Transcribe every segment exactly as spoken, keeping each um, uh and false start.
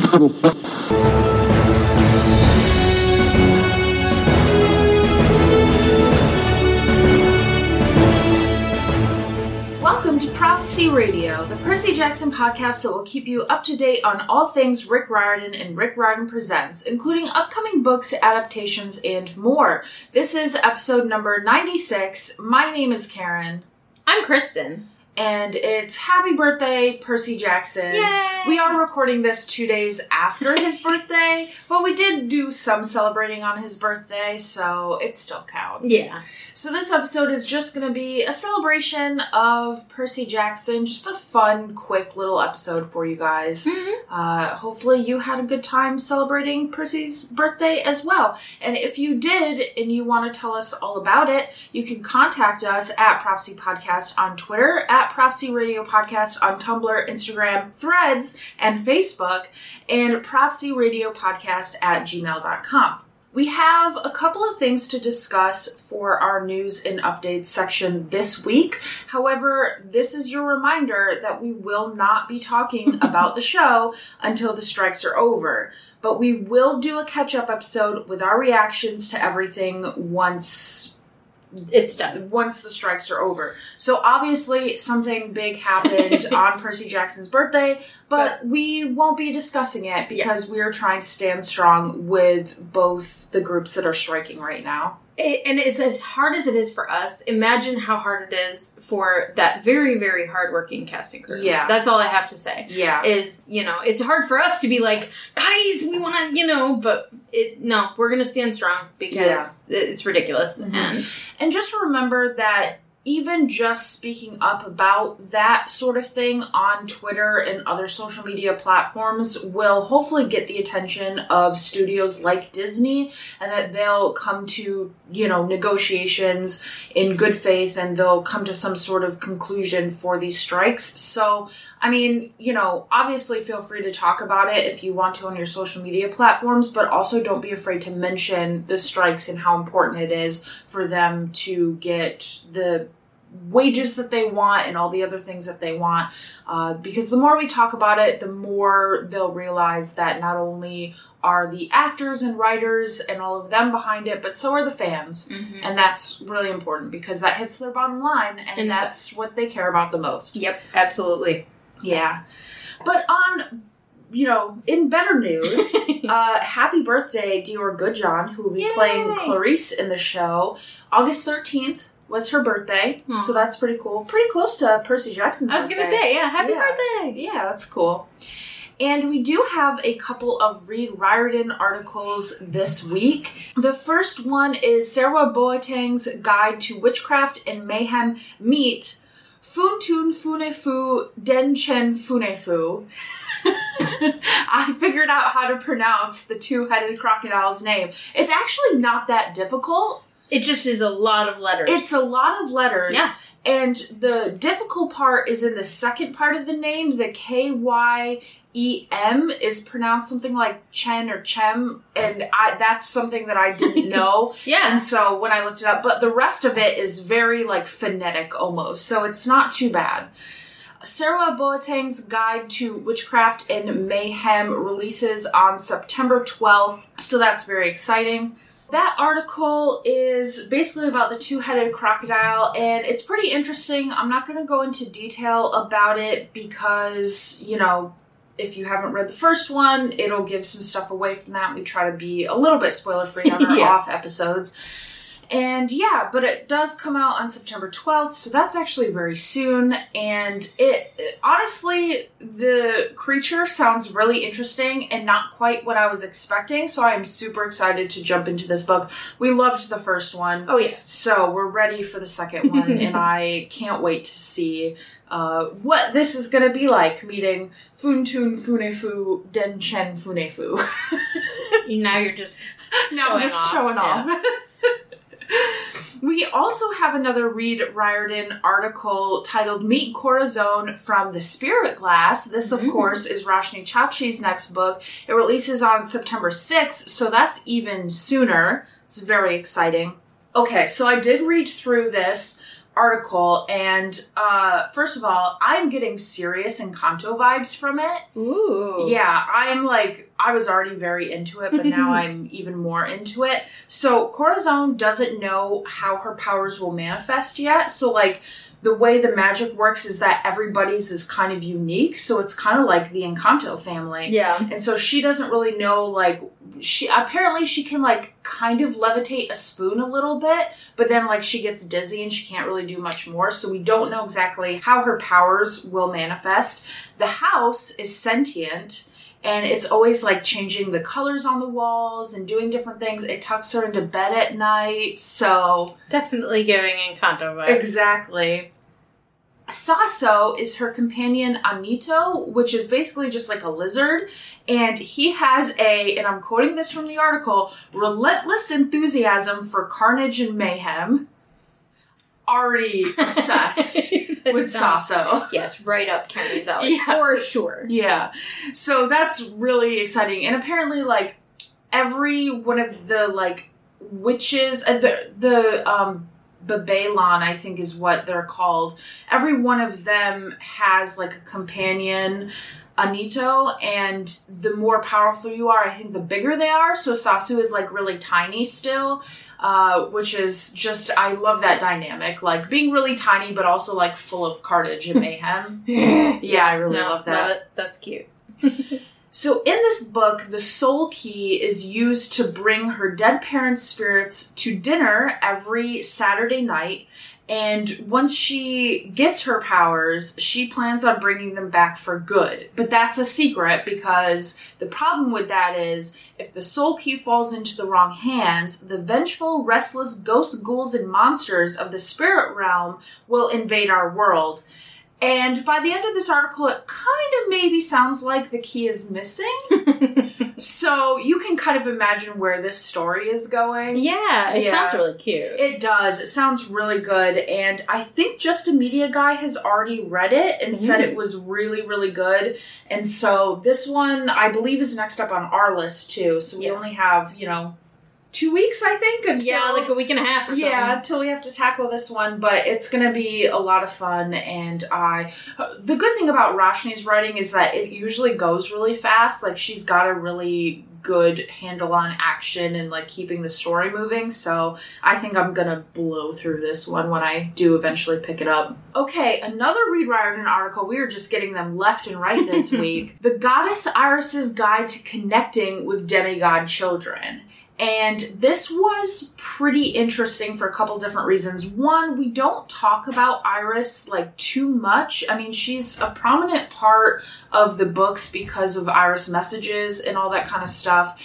Welcome to Prophecy Radio, the Percy Jackson podcast that will keep you up to date on all things Rick Riordan and Rick Riordan Presents, including upcoming books, adaptations, and more. This is episode number ninety-six. My name is Karen. I'm Kristen. And it's happy birthday, Percy Jackson. Yay! We are recording this two days after his birthday, but we did do some celebrating on his birthday, so it still counts. Yeah. So this episode is just going to be a celebration of Percy Jackson. Just a fun, quick little episode for you guys. Mm-hmm. Uh, hopefully you had a good time celebrating Percy's birthday as well. And if you did and you want to tell us all about it, you can contact us at Prophecy Podcast on Twitter, at Prophecy Radio Podcast on Tumblr, Instagram, Threads, and Facebook, and Prophecy Radio Podcast at gmail dot com. We have a couple of things to discuss for our news and updates section this week. However, this is your reminder that we will not be talking about the show until the strikes are over. But we will do a catch-up episode with our reactions to everything once it's done. Once the strikes are over. So obviously something big happened on Percy Jackson's birthday, but, but we won't be discussing it because yeah. we're trying to stand strong with both the groups that are striking right now. It, and it's as hard as it is for us. Imagine how hard it is for that very, very hardworking casting crew. Yeah. That's all I have to say. Yeah. Is, you know, it's hard for us to be like, guys, we want to, you know, but it, no, we're going to stand strong because yeah. it's ridiculous. Mm-hmm. And and just remember that even just speaking up about that sort of thing on Twitter and other social media platforms will hopefully get the attention of studios like Disney, and that they'll come to, you know, negotiations in good faith and they'll come to some sort of conclusion for these strikes. So, I mean, you know, obviously feel free to talk about it if you want to on your social media platforms, but also don't be afraid to mention the strikes and how important it is for them to get the wages that they want and all the other things that they want. Uh, because the more we talk about it, the more they'll realize that not only are the actors and writers and all of them behind it, but so are the fans. Mm-hmm. And that's really important because that hits their bottom line and, and that's, that's what they care about the most. Yep, absolutely. Yeah. But on, you know, in better news, uh, happy birthday, Dior Goodjohn, who will be Yay! Playing Clarice in the show. August thirteenth was her birthday, Aww. So that's pretty cool. Pretty close to Percy Jackson's birthday. I was going to say, yeah, happy yeah. birthday! Yeah, that's cool. And we do have a couple of Reed Riordan articles this week. The first one is Sarah Boateng's Guide to Witchcraft and Mayhem meet Funtun Funefu Denchen Funefu. I figured out how to pronounce the two-headed crocodile's name. It's actually not that difficult. It just is a lot of letters. It's a lot of letters. Yeah. And the difficult part is in the second part of the name. The K Y E M is pronounced something like Chen or Chem. And I, that's something that I didn't know. Yeah. And so when I looked it up, but the rest of it is very like phonetic almost. So it's not too bad. Sarah Boateng's Guide to Witchcraft and Mayhem releases on September twelfth. So that's very exciting. That article is basically about the two-headed crocodile, and it's pretty interesting. I'm not going to go into detail about it because, you know, if you haven't read the first one, it'll give some stuff away from that. We try to be a little bit spoiler-free on our yeah. off episodes. And yeah, but it does come out on September twelfth, so that's actually very soon. And it, it honestly, the creature sounds really interesting and not quite what I was expecting, so I am super excited to jump into this book. We loved the first one. Oh, yes. So we're ready for the second one, and I can't wait to see uh, what this is going to be like, meeting Funtun Funefu Denchen Funefu. Now you're just now I'm just off. showing yeah. off. We also have another Reed Riordan article titled Meet Corazon from the Spirit Glass. This, of mm-hmm. course, is Roshni Chachi's next book. It releases on September sixth, so that's even sooner. It's very exciting. Okay, so I did read through this article, and uh, first of all, I'm getting serious Encanto vibes from it. Ooh. Yeah, I'm like, I was already very into it, but now I'm even more into it. So Corazon doesn't know how her powers will manifest yet, so like, the way the magic works is that everybody's is kind of unique, so it's kind of like the Encanto family. Yeah. And so she doesn't really know, like, she apparently she can, like, kind of levitate a spoon a little bit, but then, like, she gets dizzy and she can't really do much more, so we don't know exactly how her powers will manifest. The house is sentient, and it's always, like, changing the colors on the walls and doing different things. It tucks her into bed at night, so... Definitely giving Encanto vibes. Exactly. Sasso is her companion Anito, which is basically just like a lizard, and he has a, and I'm quoting this from the article, relentless enthusiasm for carnage and mayhem. Already obsessed with Sasso. Yes, right up Kenny's alley, Yeah. for sure. Yeah. So that's really exciting. And apparently, like, every one of the, like, witches, uh, the, the, um, Babylon, I think is what they're called. Every one of them has, like, a companion, Anito, and the more powerful you are, I think the bigger they are. So Sasu is, like, really tiny still, uh, which is just, I love that dynamic. Like, being really tiny, but also, like, full of carnage and mayhem. Yeah, I really no, love that. Love it. That's cute. So in this book, the soul key is used to bring her dead parents' spirits to dinner every Saturday night. And once she gets her powers, she plans on bringing them back for good. But that's a secret, because the problem with that is if the soul key falls into the wrong hands, the vengeful, restless ghosts, ghouls, and monsters of the spirit realm will invade our world. And by the end of this article, it kind of maybe sounds like the key is missing. So you can kind of imagine where this story is going. Yeah, it Yeah. sounds really cute. It does. It sounds really good. And I think Just a Media Guy has already read it and said it was really, really good. And so this one, I believe, is next up on our list, too. So we Yeah. only have, you know, two weeks, I think. Until, yeah, like a week and a half or something. Yeah, until we have to tackle this one, but it's going to be a lot of fun, and I... The good thing about Roshni's writing is that it usually goes really fast. Like, she's got a really good handle on action and, like, keeping the story moving, so I think I'm going to blow through this one when I do eventually pick it up. Okay, another Read Riordan article. We are just getting them left and right this week. The Goddess Iris's Guide to Connecting with Demigod Children. And this was pretty interesting for a couple different reasons. One, we don't talk about Iris, like, too much. I mean, she's a prominent part of the books because of Iris messages and all that kind of stuff.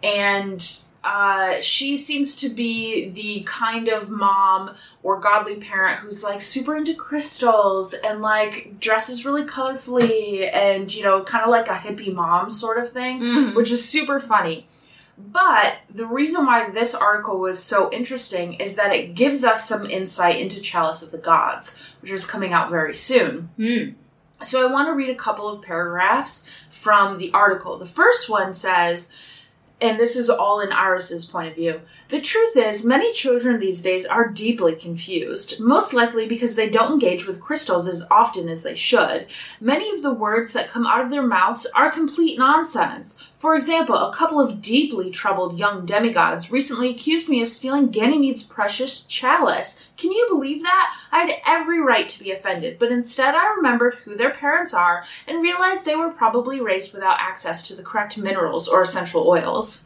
And uh, she seems to be the kind of mom or godly parent who's, like, super into crystals and, like, dresses really colorfully and, you know, kind of like a hippie mom sort of thing, mm-hmm. which is super funny. But the reason why this article was so interesting is that it gives us some insight into Chalice of the Gods, which is coming out very soon. Mm. So I want to read a couple of paragraphs from the article. The first one says, and this is all in Iris's point of view, the truth is, many children these days are deeply confused, most likely because they don't engage with crystals as often as they should. Many of the words that come out of their mouths are complete nonsense. For example, a couple of deeply troubled young demigods recently accused me of stealing Ganymede's precious chalice. Can you believe that? I had every right to be offended, but instead I remembered who their parents are and realized they were probably raised without access to the correct minerals or essential oils.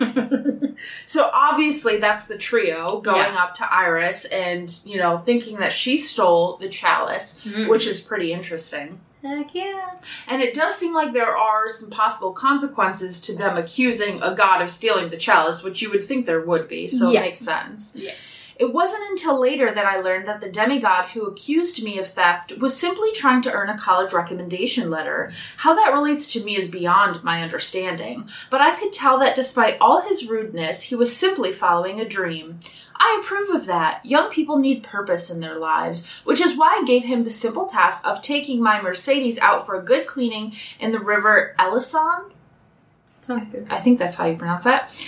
So obviously that's the trio going yeah. up to Iris and, you know, thinking that she stole the chalice, mm. which is pretty interesting. Heck yeah. And it does seem like there are some possible consequences to them accusing a god of stealing the chalice, which you would think there would be, so yeah. it makes sense. Yeah. It wasn't until later that I learned that the demigod who accused me of theft was simply trying to earn a college recommendation letter. How that relates to me is beyond my understanding, but I could tell that despite all his rudeness, he was simply following a dream. I approve of that. Young people need purpose in their lives, which is why I gave him the simple task of taking my Mercedes out for a good cleaning in the river Elison. Sounds good. I think that's how you pronounce that.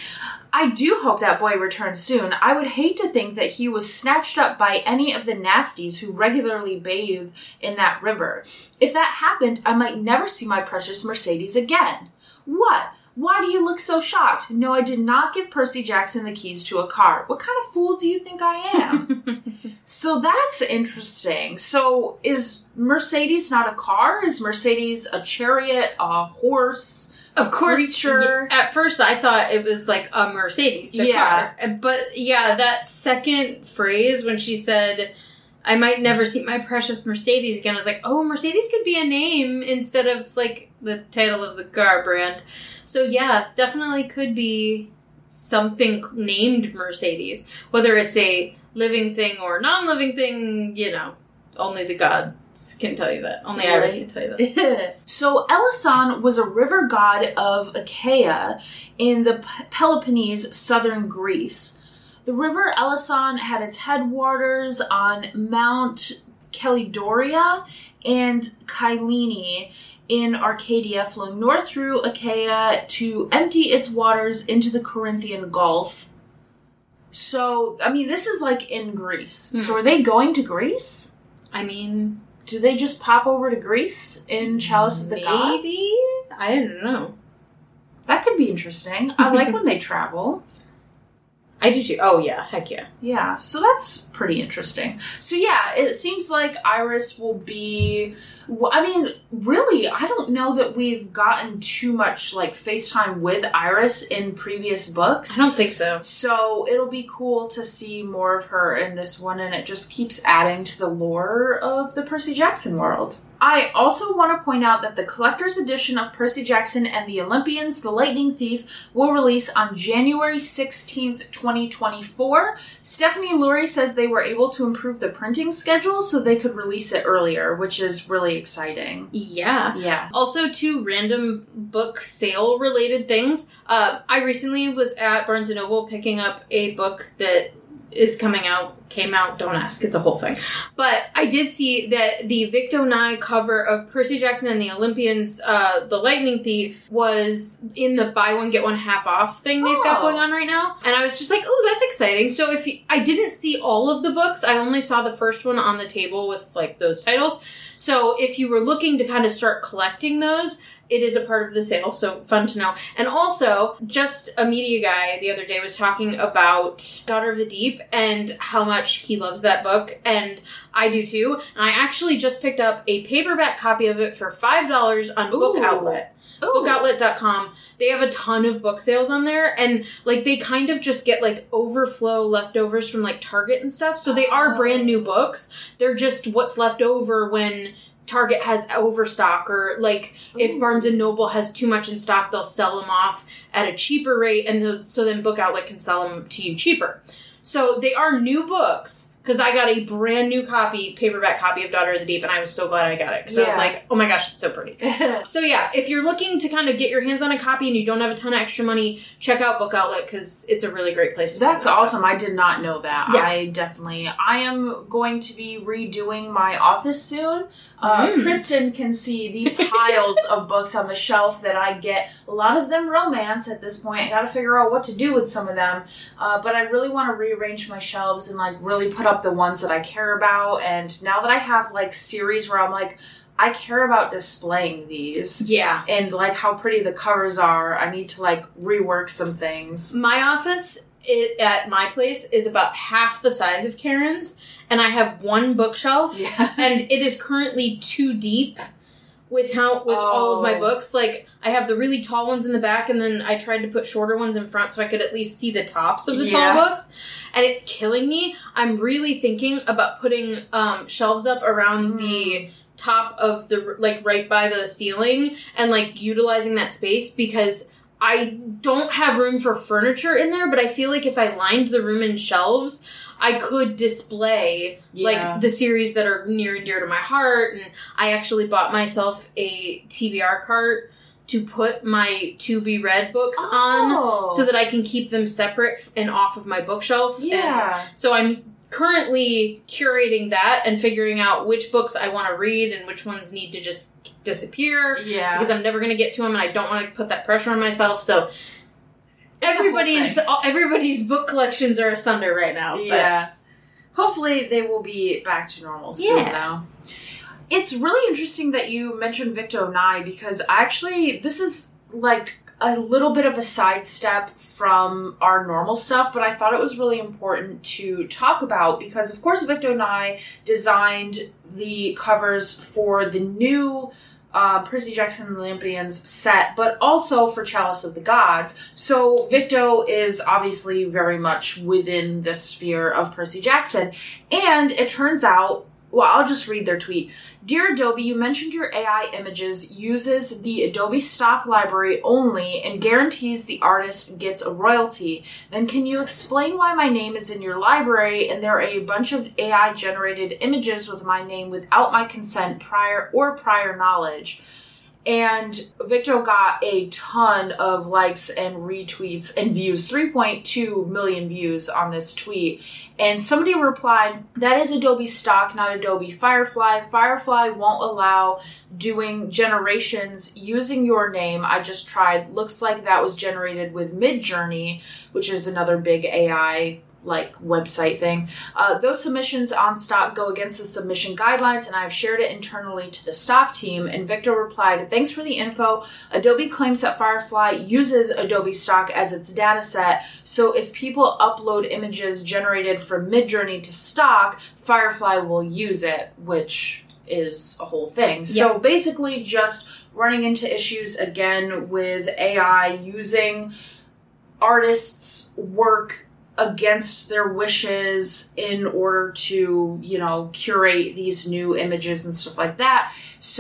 I do hope that boy returns soon. I would hate to think that he was snatched up by any of the nasties who regularly bathe in that river. If that happened, I might never see my precious Mercedes again. What? Why do you look so shocked? No, I did not give Percy Jackson the keys to a car. What kind of fool do you think I am? So that's interesting. So is Mercedes not a car? Is Mercedes a chariot, a horse, a of course, creature? At first I thought it was like a Mercedes, the Yeah. car. But yeah, that second phrase when she said, I might never see my precious Mercedes again, I was like, oh, Mercedes could be a name instead of like the title of the car brand. So yeah, definitely could be something named Mercedes. Whether it's a living thing or non-living thing, you know, only the gods can tell you that. Only Yeah, Iris right. can tell you that. So Elasan was a river god of Achaia in the P- Peloponnese, southern Greece. The river Elasan had its headwaters on Mount Kelidoria and Kylene in Arcadia, flowing north through Achaia to empty its waters into the Corinthian Gulf. So, I mean, this is like in Greece. Hmm. So are they going to Greece? I mean, Do they just pop over to Greece in Chalice of the Gods? maybe? I don't know. That could be interesting. I like when they travel. I do too. Oh yeah, heck yeah. Yeah, so that's pretty interesting. So yeah, it seems like Iris will be... well, I mean, really, I don't know that we've gotten too much, like, FaceTime with Iris in previous books. I don't think so. So it'll be cool to see more of her in this one, and it just keeps adding to the lore of the Percy Jackson world. I also want to point out that the collector's edition of Percy Jackson and the Olympians, The Lightning Thief, will release on January sixteenth, twenty twenty-four. Stephanie Lurie says they were able to improve the printing schedule so they could release it earlier, which is really exciting. Yeah. Yeah. Also, two random book sale related things. Uh, I recently was at Barnes and Noble picking up a book that is coming out, came out, don't ask, it's a whole thing. But I did see that the Victo Nye cover of Percy Jackson and the Olympians, uh, The Lightning Thief, was in the buy one, get one half off thing they've got Oh. going on right now. And I was just like, oh, that's exciting. So if you, I didn't see all of the books, I only saw the first one on the table with like those titles. So if you were looking to kind of start collecting those, it is a part of the sale, so fun to know. And also, just a media guy the other day was talking about Daughter of the Deep and how much he loves that book, and I do too. And I actually just picked up a paperback copy of it for five dollars on Book Ooh. Outlet. Ooh. book outlet dot com. They have a ton of book sales on there, and like they kind of just get like overflow leftovers from like Target and stuff. So they are Oh. brand new books. They're just what's left over when Target has overstock, or like if Ooh. Barnes and Noble has too much in stock, they'll sell them off at a cheaper rate, and the, so then Book Outlet can sell them to you cheaper. So they are new books, because I got a brand new copy, paperback copy of Daughter of the Deep, and I was so glad I got it, because I was Yeah. like, oh my gosh, it's so pretty. So yeah, if you're looking to kind of get your hands on a copy and you don't have a ton of extra money, check out Book Outlet, because it's a really great place to That's find that awesome. I did not know that. Yeah. I definitely... I am going to be redoing my office soon. Uh, Mm. Kristen can see the piles of books on the shelf that I get. A lot of them romance at this point. I gotta figure out what to do with some of them. Uh, but I really want to rearrange my shelves and like really put up the ones that I care about. And now that I have like series where I'm like, I care about displaying these. stuff. Yeah. And like how pretty the covers are, I need to like rework some things. My office it, at my place is about half the size of Karen's, and I have one bookshelf, Yeah. and it is currently too deep with how with all of my Oh. books. Like, I have the really tall ones in the back, and then I tried to put shorter ones in front so I could at least see the tops of the Yeah. tall books, and it's killing me. I'm really thinking about putting um, shelves up around Mm. the top of the, like, right by the ceiling, and, like, utilizing that space, because I don't have room for furniture in there, but I feel like if I lined the room in shelves, I could display, Yeah. like, the series that are near and dear to my heart, and I actually bought myself a T B R cart to put my to be read books Oh. on, so that I can keep them separate and off of my bookshelf. Yeah. And so I'm currently curating that and figuring out which books I want to read and which ones need to just disappear, Yeah. because I'm never going to get to them, and I don't want to put that pressure on myself. So everybody's everybody's book collections are asunder right now. Yeah. But. Hopefully they will be back to normal soon, yeah. though. It's really interesting that you mentioned Victo Nye, because actually this is like a little bit of a sidestep from our normal stuff, but I thought it was really important to talk about because, of course, Victo Nye designed the covers for the new Uh, Percy Jackson and the Olympians set, but also for Chalice of the Gods. So Victo is obviously very much within the sphere of Percy Jackson. And it turns out, well, I'll just read their tweet. Dear Adobe, you mentioned your A I images uses the Adobe stock library only and guarantees the artist gets a royalty. Then can you explain why my name is in your library and there are a bunch of A I generated images with my name without my consent prior or prior knowledge? And Victo got a ton of likes and retweets and views, three point two million views on this tweet. And somebody replied, that is Adobe stock, not Adobe Firefly. Firefly won't allow doing generations using your name. I just tried. Looks like that was generated with Midjourney, which is another big A I like website thing. Uh, those submissions on stock go against the submission guidelines, and I've shared it internally to the stock team. And Victo replied, thanks for the info. Adobe claims that Firefly uses Adobe stock as its data set. So if people upload images generated from Midjourney to stock, Firefly will use it, which is a whole thing. Yep. So basically just running into issues again with A I using artists' work against their wishes in order to, you know, curate these new images and stuff like that.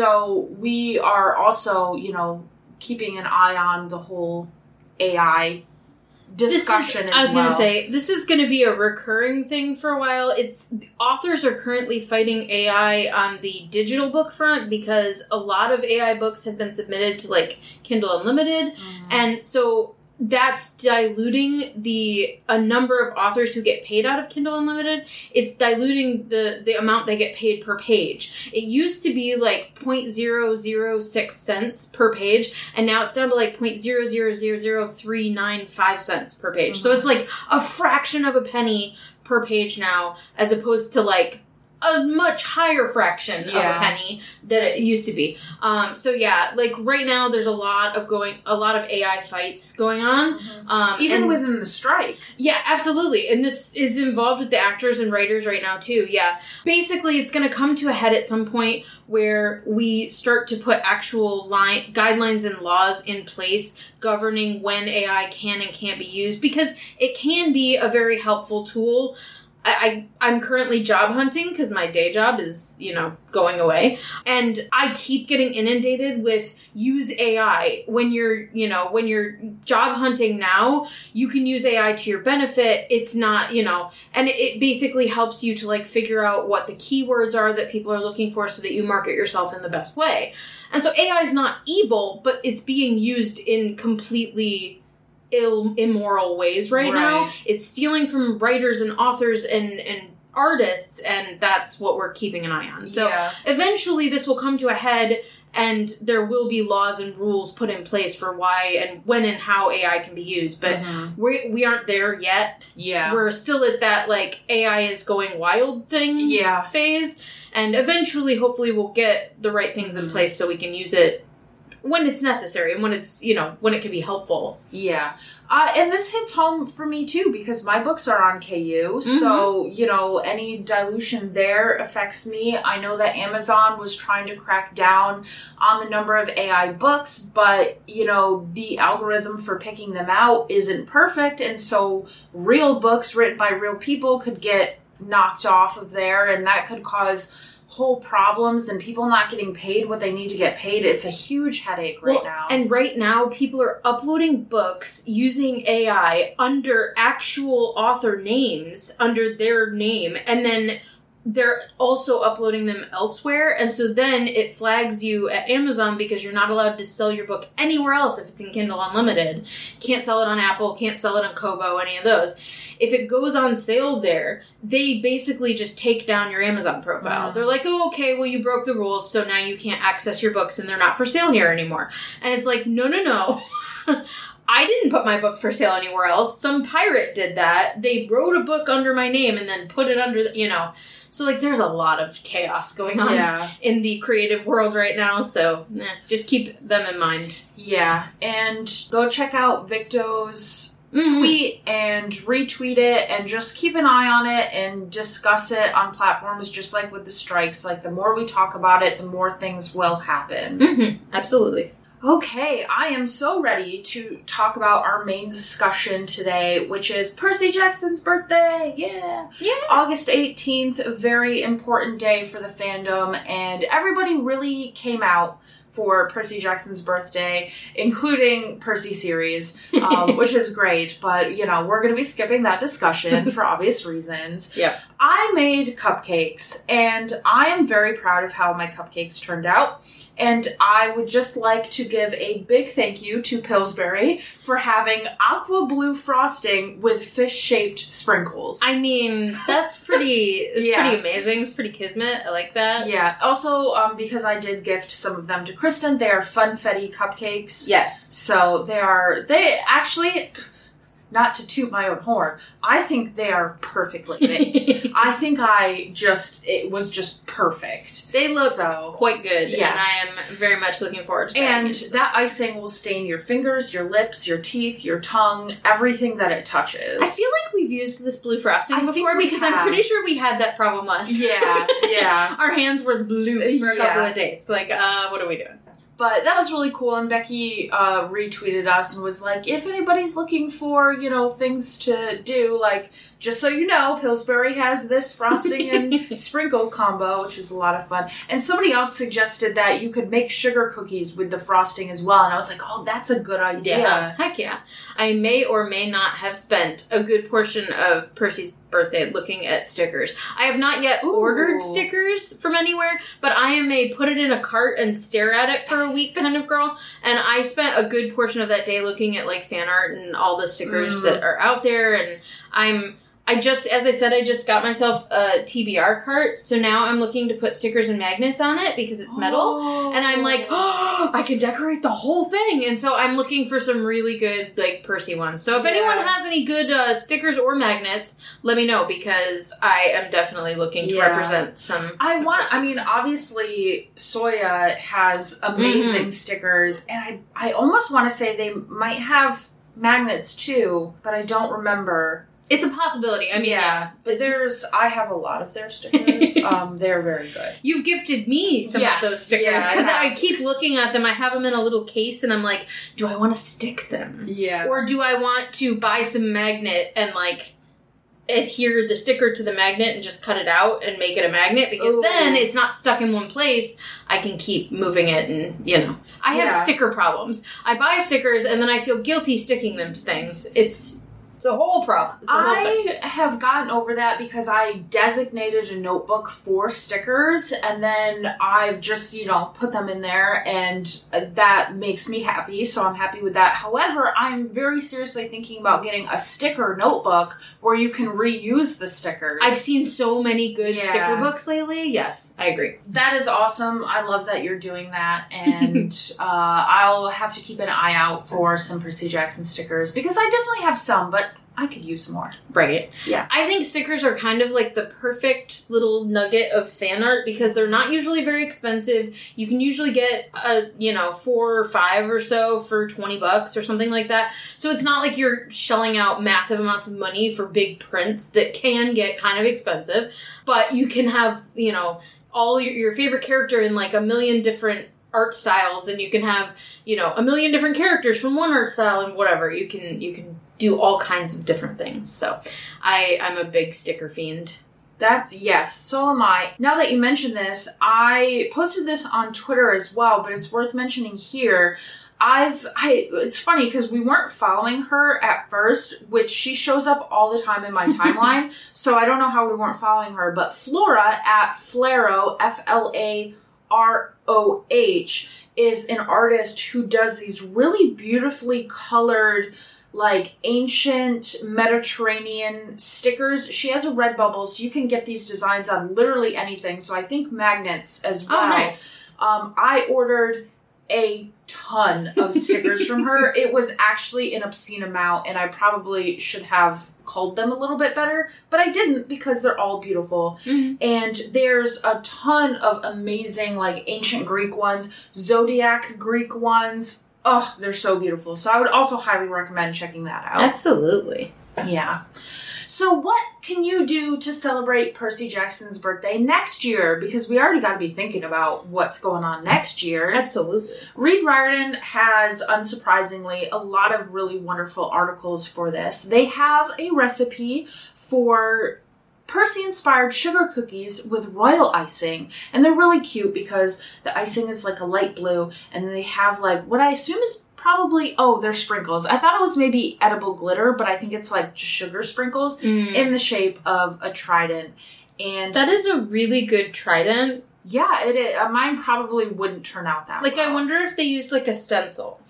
So we are also, you know, keeping an eye on the whole A I discussion is, as well. I was going to say, this is going to be a recurring thing for a while. It's authors are currently fighting A I on the digital book front because a lot of A I books have been submitted to, like, Kindle Unlimited. Mm-hmm. And so that's diluting the a number of authors who get paid out of Kindle Unlimited. It's diluting the, the amount they get paid per page. It used to be like zero point zero zero six cents per page, and now it's down to like zero point zero zero zero zero three nine five cents per page. Mm-hmm. So it's like a fraction of a penny per page now, as opposed to like a much higher fraction yeah. of a penny than it used to be. Um, so yeah, like right now there's a lot of going, a lot of A I fights going on. Mm-hmm. Um, Even and, within the strike. Yeah, absolutely. And this is involved with the actors and writers right now too. Yeah. Basically it's going to come to a head at some point where we start to put actual line, guidelines and laws in place governing when A I can and can't be used, because it can be a very helpful tool. I, I'm currently job hunting because my day job is, you know, going away. And I keep getting inundated with use A I. When you're, you know, when you're job hunting now, you can use A I to your benefit. It's not, you know, and it basically helps you to like figure out what the keywords are that people are looking for so that you market yourself in the best way. And so A I is not evil, but it's being used in completely ill, immoral ways right, right now. It's stealing from writers and authors and, and artists, and that's what we're keeping an eye on. So yeah. eventually this will come to a head, and there will be laws and rules put in place for why and when and how A I can be used. But mm-hmm. we we aren't there yet. Yeah. We're still at that, like, A I is going wild thing yeah. phase. And eventually, hopefully, we'll get the right things mm-hmm. in place so we can use it when it's necessary and when it's, you know, when it can be helpful. Yeah. Uh, and this hits home for me, too, because my books are on K U. Mm-hmm. So, you know, any dilution there affects me. I know that Amazon was trying to crack down on the number of A I books, but, you know, the algorithm for picking them out isn't perfect. And so real books written by real people could get knocked off of there, and that could cause whole problems and people not getting paid what they need to get paid. It's a huge headache right well, now. And right now, people are uploading books using A I under actual author names, under their name, and then they're also uploading them elsewhere. And so then it flags you at Amazon because you're not allowed to sell your book anywhere else if it's in Kindle Unlimited. Can't sell it on Apple, can't sell it on Kobo, any of those. If it goes on sale there, they basically just take down your Amazon profile. Mm. They're like, oh, okay, well, you broke the rules, so now you can't access your books and they're not for sale here anymore. And it's like, no, no, no. I didn't put my book for sale anywhere else. Some pirate did that. They wrote a book under my name and then put it under the, you know. So, like, there's a lot of chaos going on yeah. in the creative world right now. So, eh, just keep them in mind. Yeah. And go check out Victo's Mm-hmm. tweet and retweet it and just keep an eye on it and discuss it on platforms just like with the strikes. Like, the more we talk about it, the more things will happen. Mm-hmm. Absolutely. Okay, I am so ready to talk about our main discussion today, which is Percy Jackson's birthday. Yeah. Yeah. August eighteenth, a very important day for the fandom, and everybody really came out for Percy Jackson's birthday, including Percy series, um, which is great, but, you know, we're going to be skipping that discussion for obvious reasons. Yeah. I made cupcakes, and I am very proud of how my cupcakes turned out. And I would just like to give a big thank you to Pillsbury for having aqua blue frosting with fish-shaped sprinkles. I mean, that's pretty, it's Yeah. pretty amazing. It's pretty kismet. I like that. Yeah. Also, um, because I did gift some of them to Kristen, they are Funfetti cupcakes. Yes. So they are, they actually, not to toot my own horn, I think they are perfectly baked. I think I just, it was just perfect. They look so, quite good, yes. and I am very much looking forward to that. And that icing will stain your fingers, your lips, your teeth, your tongue, everything that it touches. I feel like we've used this blue frosting I think before we because have. I'm pretty sure we had that problem last time. Yeah, yeah. Our hands were blue for a Yeah. couple of days. Like, uh, what are we doing? But that was really cool, and Becky uh, retweeted us and was like, if anybody's looking for, you know, things to do, like, just so you know, Pillsbury has this frosting and sprinkle combo, which is a lot of fun. And somebody else suggested that you could make sugar cookies with the frosting as well, and I was like, oh, that's a good idea. Yeah, heck yeah. I may or may not have spent a good portion of Percy's birthday looking at stickers. I have not yet Ooh. ordered stickers from anywhere, but I am a put it in a cart and stare at it for a week kind of girl, and I spent a good portion of that day looking at, like, fan art and all the stickers Mm. that are out there, and I'm... I just, as I said, I just got myself a T B R cart, so now I'm looking to put stickers and magnets on it because it's metal, Oh. and I'm like, oh, I can decorate the whole thing, and so I'm looking for some really good, like, Percy ones. So if Yeah. anyone has any good uh, stickers or magnets, let me know, because I am definitely looking to Yeah. represent some... I some want, Percy. I mean, obviously, Soya has amazing Mhm. stickers, and I, I almost want to say they might have magnets too, but I don't remember. It's a possibility. I mean, yeah. But It's- there's, I have a lot of their stickers. um, they're very good. You've gifted me some Yes, of those stickers yeah, I because I, have. keep looking at them. I have them in a little case, and I'm like, do I want to stick them? Yeah. Or do I want to buy some magnet and, like, adhere the sticker to the magnet and just cut it out and make it a magnet? Because Ooh. then it's not stuck in one place. I can keep moving it, and, you know. I have Yeah. sticker problems. I buy stickers, and then I feel guilty sticking them to things. It's... It's a whole problem. It's a whole thing. I have gotten over that because I designated a notebook for stickers, and then I've just, you know, put them in there, and that makes me happy, so I'm happy with that. However, I'm very seriously thinking about getting a sticker notebook where you can reuse the stickers. I've seen so many good Yeah. sticker books lately. Yes, I agree. That is awesome. I love that you're doing that, and uh, I'll have to keep an eye out for some Percy Jackson stickers, because I definitely have some, but I could use more. Right. Yeah. I think stickers are kind of like the perfect little nugget of fan art because they're not usually very expensive. You can usually get a, you know, four or five or so for twenty bucks or something like that. So it's not like you're shelling out massive amounts of money for big prints that can get kind of expensive, but you can have, you know, all your, your favorite character in like a million different art styles, and you can have, you know, a million different characters from one art style and whatever. You can, you can do all kinds of different things. So I, I'm a big sticker fiend. That's, yes, so am I. Now that you mention this, I posted this on Twitter as well, but it's worth mentioning here. I've, I, it's funny because we weren't following her at first, which she shows up all the time in my timeline, so I don't know how we weren't following her, but Flora at Flaro, F L A R O H, is an artist who does these really beautifully colored, like, ancient Mediterranean stickers. She has a Redbubble, so you can get these designs on literally anything. So I think magnets as well. Oh, nice. Um, I ordered a ton of stickers from her. It was actually an obscene amount, and I probably should have culled them a little bit better, but I didn't because they're all beautiful. Mm-hmm. And there's a ton of amazing, like, ancient Greek ones, Zodiac Greek ones. Oh, they're so beautiful. So I would also highly recommend checking that out. Absolutely. Yeah. So what can you do to celebrate Percy Jackson's birthday next year? Because we already got to be thinking about what's going on next year. Absolutely. Reed Riordan has, unsurprisingly, a lot of really wonderful articles for this. They have a recipe for Percy-inspired sugar cookies with royal icing. And they're really cute because the icing is like a light blue, and they have like what I assume is probably, oh, they're sprinkles. I thought it was maybe edible glitter, but I think it's like just sugar sprinkles mm. in the shape of a trident. And that is a really good trident. Yeah, it is. Uh, mine probably wouldn't turn out that like, well. I wonder if they used like a stencil.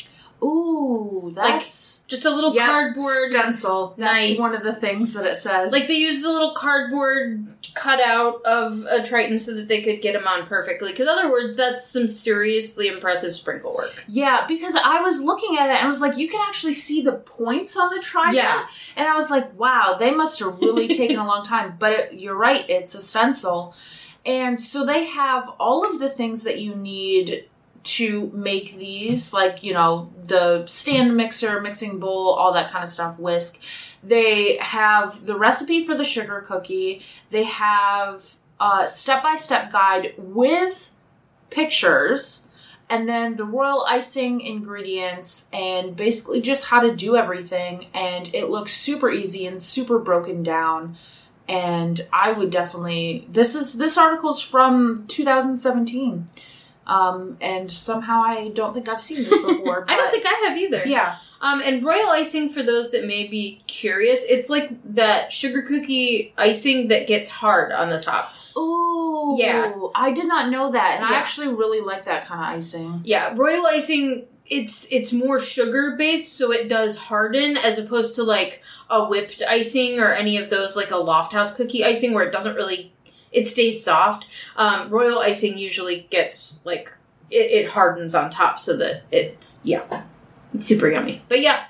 Ooh, that's... Like, just a little yep, cardboard stencil. That's nice. One of the things that it says. Like, they used a little cardboard cutout of a Triton so that they could get them on perfectly. Because, other words, that's some seriously impressive sprinkle work. Yeah, because I was looking at it and I was like, you can actually see the points on the trident. Yeah. And I was like, wow, they must have really taken a long time. But it, you're right, it's a stencil. And so they have all of the things that you need to make these, like, you know, the stand mixer, mixing bowl, all that kind of stuff, whisk. They have the recipe for the sugar cookie. They have a step-by-step guide with pictures, and then the royal icing ingredients, and basically just how to do everything. And it looks super easy and super broken down. And I would definitely, this is, this article's from two thousand seventeen. Um, and somehow I don't think I've seen this before. But I don't think I have either. Yeah. Um, and royal icing, for those that may be curious, it's like that sugar cookie icing that gets hard on the top. Ooh. Yeah. I did not know that, and yeah. I actually really like that kind of icing. Yeah, royal icing, it's it's more sugar-based, so it does harden, as opposed to, like, a whipped icing or any of those, like a Loft House cookie icing, where it doesn't really... It stays soft. Um, royal icing usually gets, like, it, it hardens on top so that it's, yeah, it's super yummy. But yeah,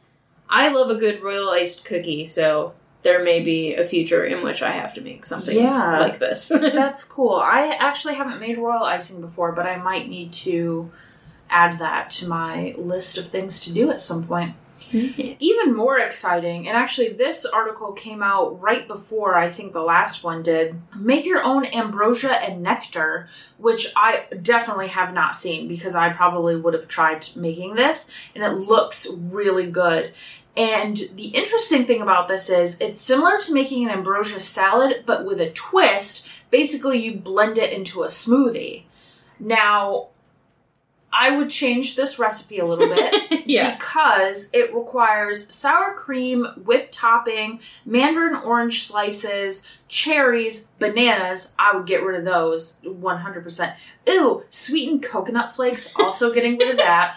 I love a good royal iced cookie, so there may be a future in which I have to make something yeah. like this. That's cool. I actually haven't made royal icing before, but I might need to add that to my list of things to do at some point. Mm-hmm. Even more exciting, and actually this article came out right before I think the last one did, make your own ambrosia and nectar, which I definitely have not seen because I probably would have tried making this, and it looks really good. And the interesting thing about this is it's similar to making an ambrosia salad, but with a twist. Basically, you blend it into a smoothie. Now, I would change this recipe a little bit yeah. because it requires sour cream, whipped topping, mandarin orange slices, cherries, bananas. I would get rid of those one hundred percent. Ooh, sweetened coconut flakes, also getting rid of that.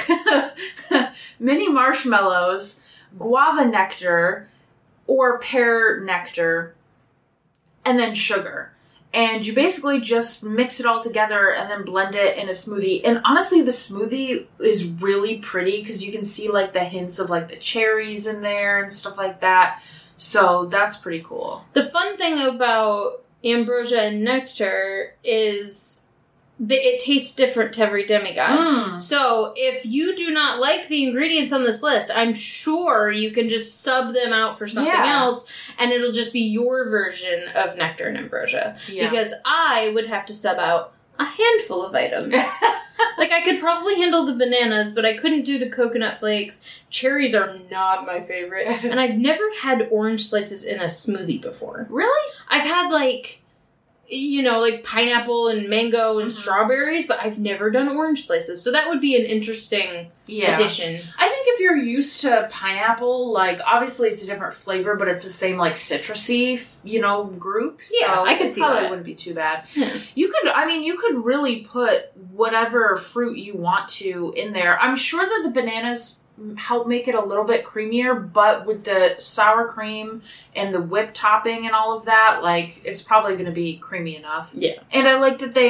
Mini marshmallows, guava nectar, or pear nectar, and then sugar. And you basically just mix it all together and then blend it in a smoothie. And honestly, the smoothie is really pretty because you can see like the hints of like the cherries in there and stuff like that. So that's pretty cool. The fun thing about ambrosia and nectar is that it tastes different to every demigod. Mm. So if you do not like the ingredients on this list, I'm sure you can just sub them out for something yeah. else, and it'll just be your version of nectar and ambrosia. Yeah. Because I would have to sub out a handful of items. Like, I could probably handle the bananas, but I couldn't do the coconut flakes. Cherries are not my favorite. And I've never had orange slices in a smoothie before. Really? I've had, like, you know, like pineapple and mango and mm-hmm. strawberries, but I've never done orange slices. So that would be an interesting yeah. addition. I think if you're used to pineapple, like, obviously it's a different flavor, but it's the same, like, citrusy, you know, group. So yeah, I could see probably that. Wouldn't be too bad. Yeah. You could, I mean, you could really put whatever fruit you want to in there. I'm sure that the bananas help make it a little bit creamier, but with the sour cream and the whipped topping and all of that, like, it's probably going to be creamy enough. Yeah. And I like that they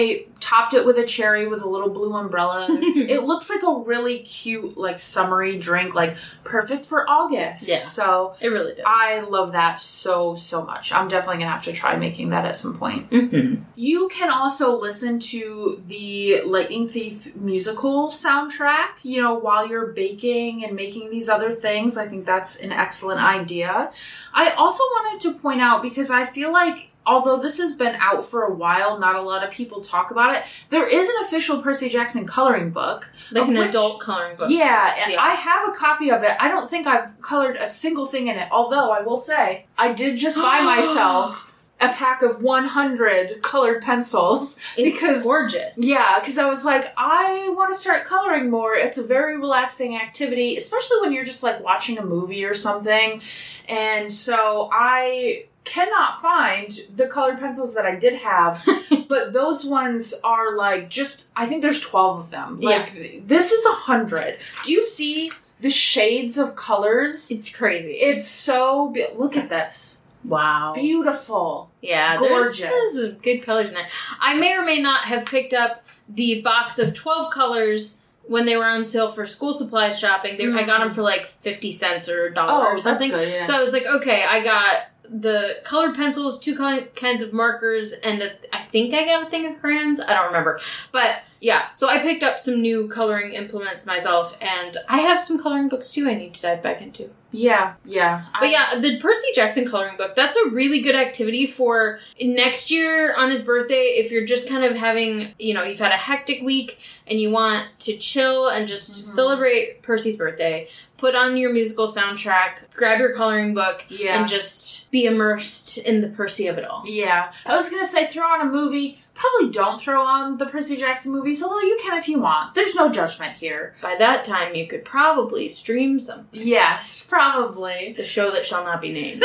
topped it with a cherry with a little blue umbrella. It's, it looks like a really cute, like, summery drink, like, perfect for August. Yeah. So it really does. I love that so, so much. I'm definitely going to have to try making that at some point. Mm-hmm. You can also listen to the Lightning Thief musical soundtrack, you know, while you're baking and making these other things. I think that's an excellent idea. I also wanted to point out, because I feel like although this has been out for a while, not a lot of people talk about it, there is an official Percy Jackson coloring book. Like an which, adult coloring book. Yeah, and yeah, I have a copy of it. I don't think I've colored a single thing in it, although I will say, I did just buy myself a pack of one hundred colored pencils. It's because, gorgeous. Yeah, because I was like, I want to start coloring more. It's a very relaxing activity, especially when you're just like watching a movie or something. And so I cannot find the colored pencils that I did have, but those ones are like just, I think there's twelve of them. Like, yeah. This is a hundred. Do you see the shades of colors? It's crazy. It's so, be- look at this. Wow. Beautiful. Yeah, gorgeous. There's, there's good colors in there. I may or may not have picked up the box of twelve colors when they were on sale for school supplies shopping. They, mm. I got them for like fifty cents or a dollar oh, or something. That's good, yeah. So I was like, okay, I got the colored pencils, two kinds of markers, and a, I think I got a thing of crayons. I don't remember. But yeah, so I picked up some new coloring implements myself, and I have some coloring books too I need to dive back into. Yeah, yeah. But I, yeah, the Percy Jackson coloring book, that's a really good activity for next year on his birthday. If you're just kind of having, you know, you've had a hectic week and you want to chill and just mm-hmm. celebrate Percy's birthday, put on your musical soundtrack, grab your coloring book, yeah. and just be immersed in the Percy of it all. Yeah. I was going to say, throw on a movie. Probably don't throw on the Percy Jackson movies, although you can if you want. There's no judgment here. By that time, you could probably stream something. Yes, probably. The show that shall not be named.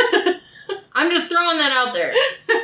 I'm just throwing that out there.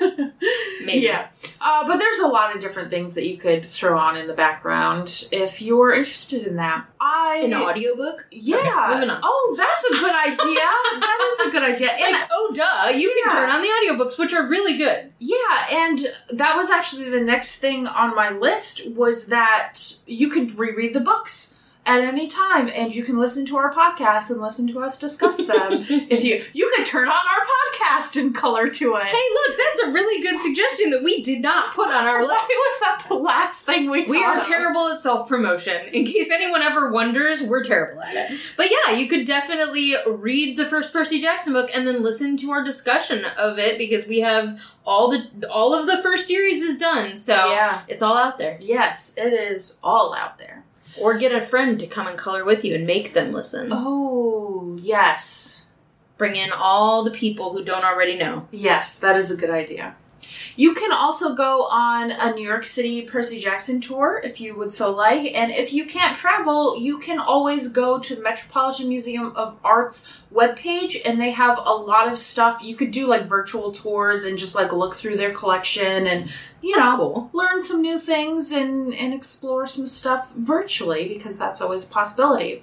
Maybe. Yeah. Uh, but there's a lot of different things that you could throw on in the background if you're interested in that. I An audiobook? Yeah. Okay, moving on. Oh, that's a good idea. That is a good idea. And like, oh, duh. You yeah. can turn on the audiobooks, which are really good. Yeah, and that was actually the next thing on my list, was that you could reread the books at any time, and you can listen to our podcast and listen to us discuss them. If you you could turn on our podcast and color to it. Hey, look, that's a really good suggestion that we did not put on our list. Why was that the last thing we We are of? terrible at self-promotion. In case anyone ever wonders, we're terrible at it. But yeah, you could definitely read the first Percy Jackson book and then listen to our discussion of it, because we have all the all of the first series is done. So yeah. It's all out there. Yes, it is all out there. Or get a friend to come and color with you and make them listen. Oh, yes. Bring in all the people who don't already know. Yes, that is a good idea. You can also go on a New York City Percy Jackson tour if you would so like. And if you can't travel, you can always go to the Metropolitan Museum of Art's webpage, and they have a lot of stuff. You could do like virtual tours and just like look through their collection and, you that's know, cool. learn some new things and, and explore some stuff virtually, because that's always a possibility.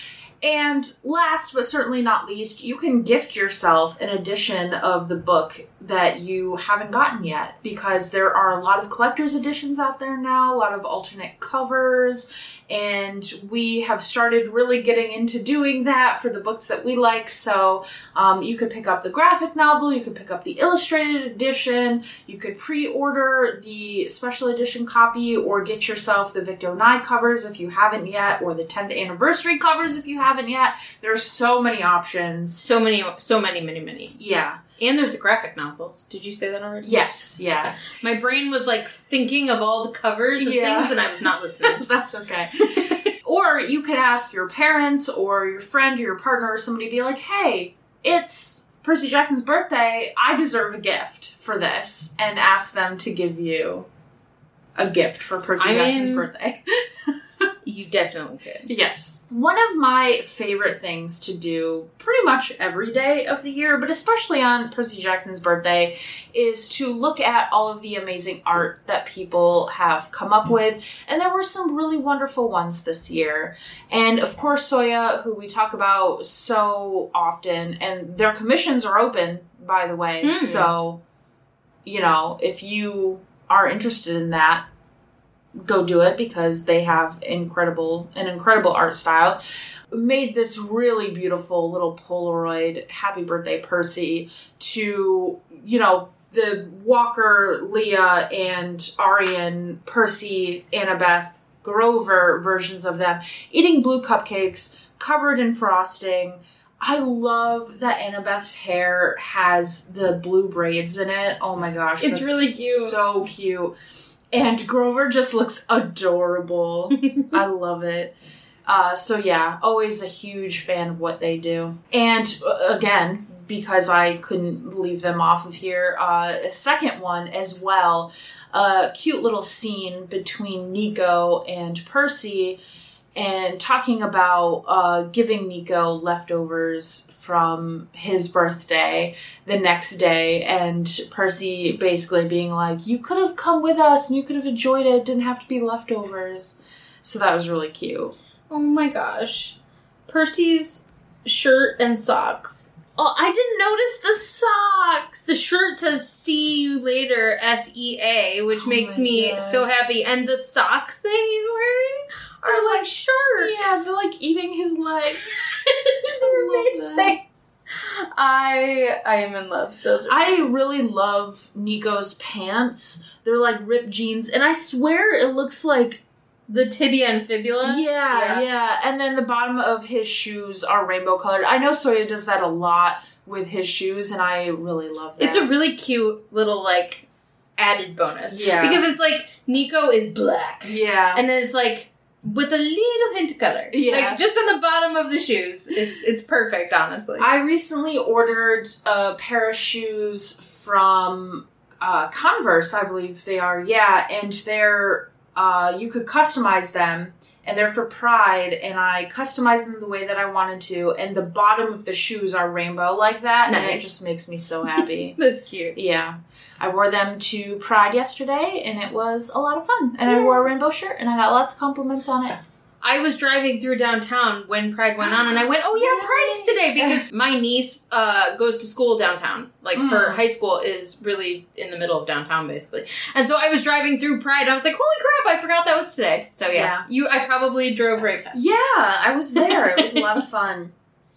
And last but certainly not least, you can gift yourself an edition of the book that you haven't gotten yet, because there are a lot of collector's editions out there now, a lot of alternate covers, and we have started really getting into doing that for the books that we like. So um, you could pick up the graphic novel, you could pick up the illustrated edition, you could pre-order the special edition copy, or get yourself the Victo nine covers if you haven't yet, or the tenth anniversary covers if you haven't yet. There's so many options. So many, so many, many, many. Yeah. And there's the graphic novels. Did you say that already? Yes, yeah. My brain was like thinking of all the covers of yeah. things, and I was not listening. That's okay. Or you could ask your parents or your friend or your partner or somebody, be like, hey, it's Percy Jackson's birthday. I deserve a gift for this. And ask them to give you a gift for Percy I Jackson's mean, birthday. You definitely could. Yes. One of my favorite things to do pretty much every day of the year, but especially on Percy Jackson's birthday, is to look at all of the amazing art that people have come up with. And there were some really wonderful ones this year. And of course, Soya, who we talk about so often, and their commissions are open, by the way. Mm. So, you know, if you are interested in that, go do it because they have incredible, an incredible art style. Made this really beautiful little Polaroid, happy birthday, Percy, to, you know, the Walker, Leah, and Arian, Percy, Annabeth, Grover versions of them eating blue cupcakes covered in frosting. I love that Annabeth's hair has the blue braids in it. Oh my gosh. It's really cute. So cute. And Grover just looks adorable. I love it. Uh, so yeah, always a huge fan of what they do. And uh, again, because I couldn't leave them off of here, uh, a second one as well, a cute little scene between Nico and Percy, and talking about uh, giving Nico leftovers from his birthday the next day, and Percy basically being like, you could have come with us and you could have enjoyed it, it didn't have to be leftovers. So that was really cute. Oh my gosh. Percy's shirt and socks. Oh, I didn't notice the socks. The shirt says "See you later," S E A, which oh makes me God. so happy. And the socks that he's wearing are They're like, like sharks. Yeah, they're like eating his legs. They're amazing. I I am in love. Those are I really love Nico's pants. They're like ripped jeans, and I swear it looks like the tibia and fibula. Yeah, yeah, yeah. And then the bottom of his shoes are rainbow colored. I know Soya does that a lot with his shoes, and I really love that. It's a really cute little, like, added bonus. Yeah. Because it's like, Nico is black. Yeah. And then it's like, with a little hint of color. Yeah. Like, just on the bottom of the shoes. It's it's perfect, honestly. I recently ordered a pair of shoes from uh, Converse, I believe they are. Yeah, and they're... Uh, you could customize them, and they're for Pride, and I customized them the way that I wanted to, and the bottom of the shoes are rainbow like that, nice. And it just makes me so happy. That's cute. Yeah. I wore them to Pride yesterday, and it was a lot of fun. And yeah. I wore a rainbow shirt, and I got lots of compliments on it. I was driving through downtown when Pride went on, and I went, oh yeah, Pride's today, because my niece uh, goes to school downtown. Like, mm. her high school is really in the middle of downtown, basically. And so I was driving through Pride, and I was like, holy crap, I forgot that was today. So yeah, yeah. you, I probably drove right past. Yeah, I was there. It was a lot of fun.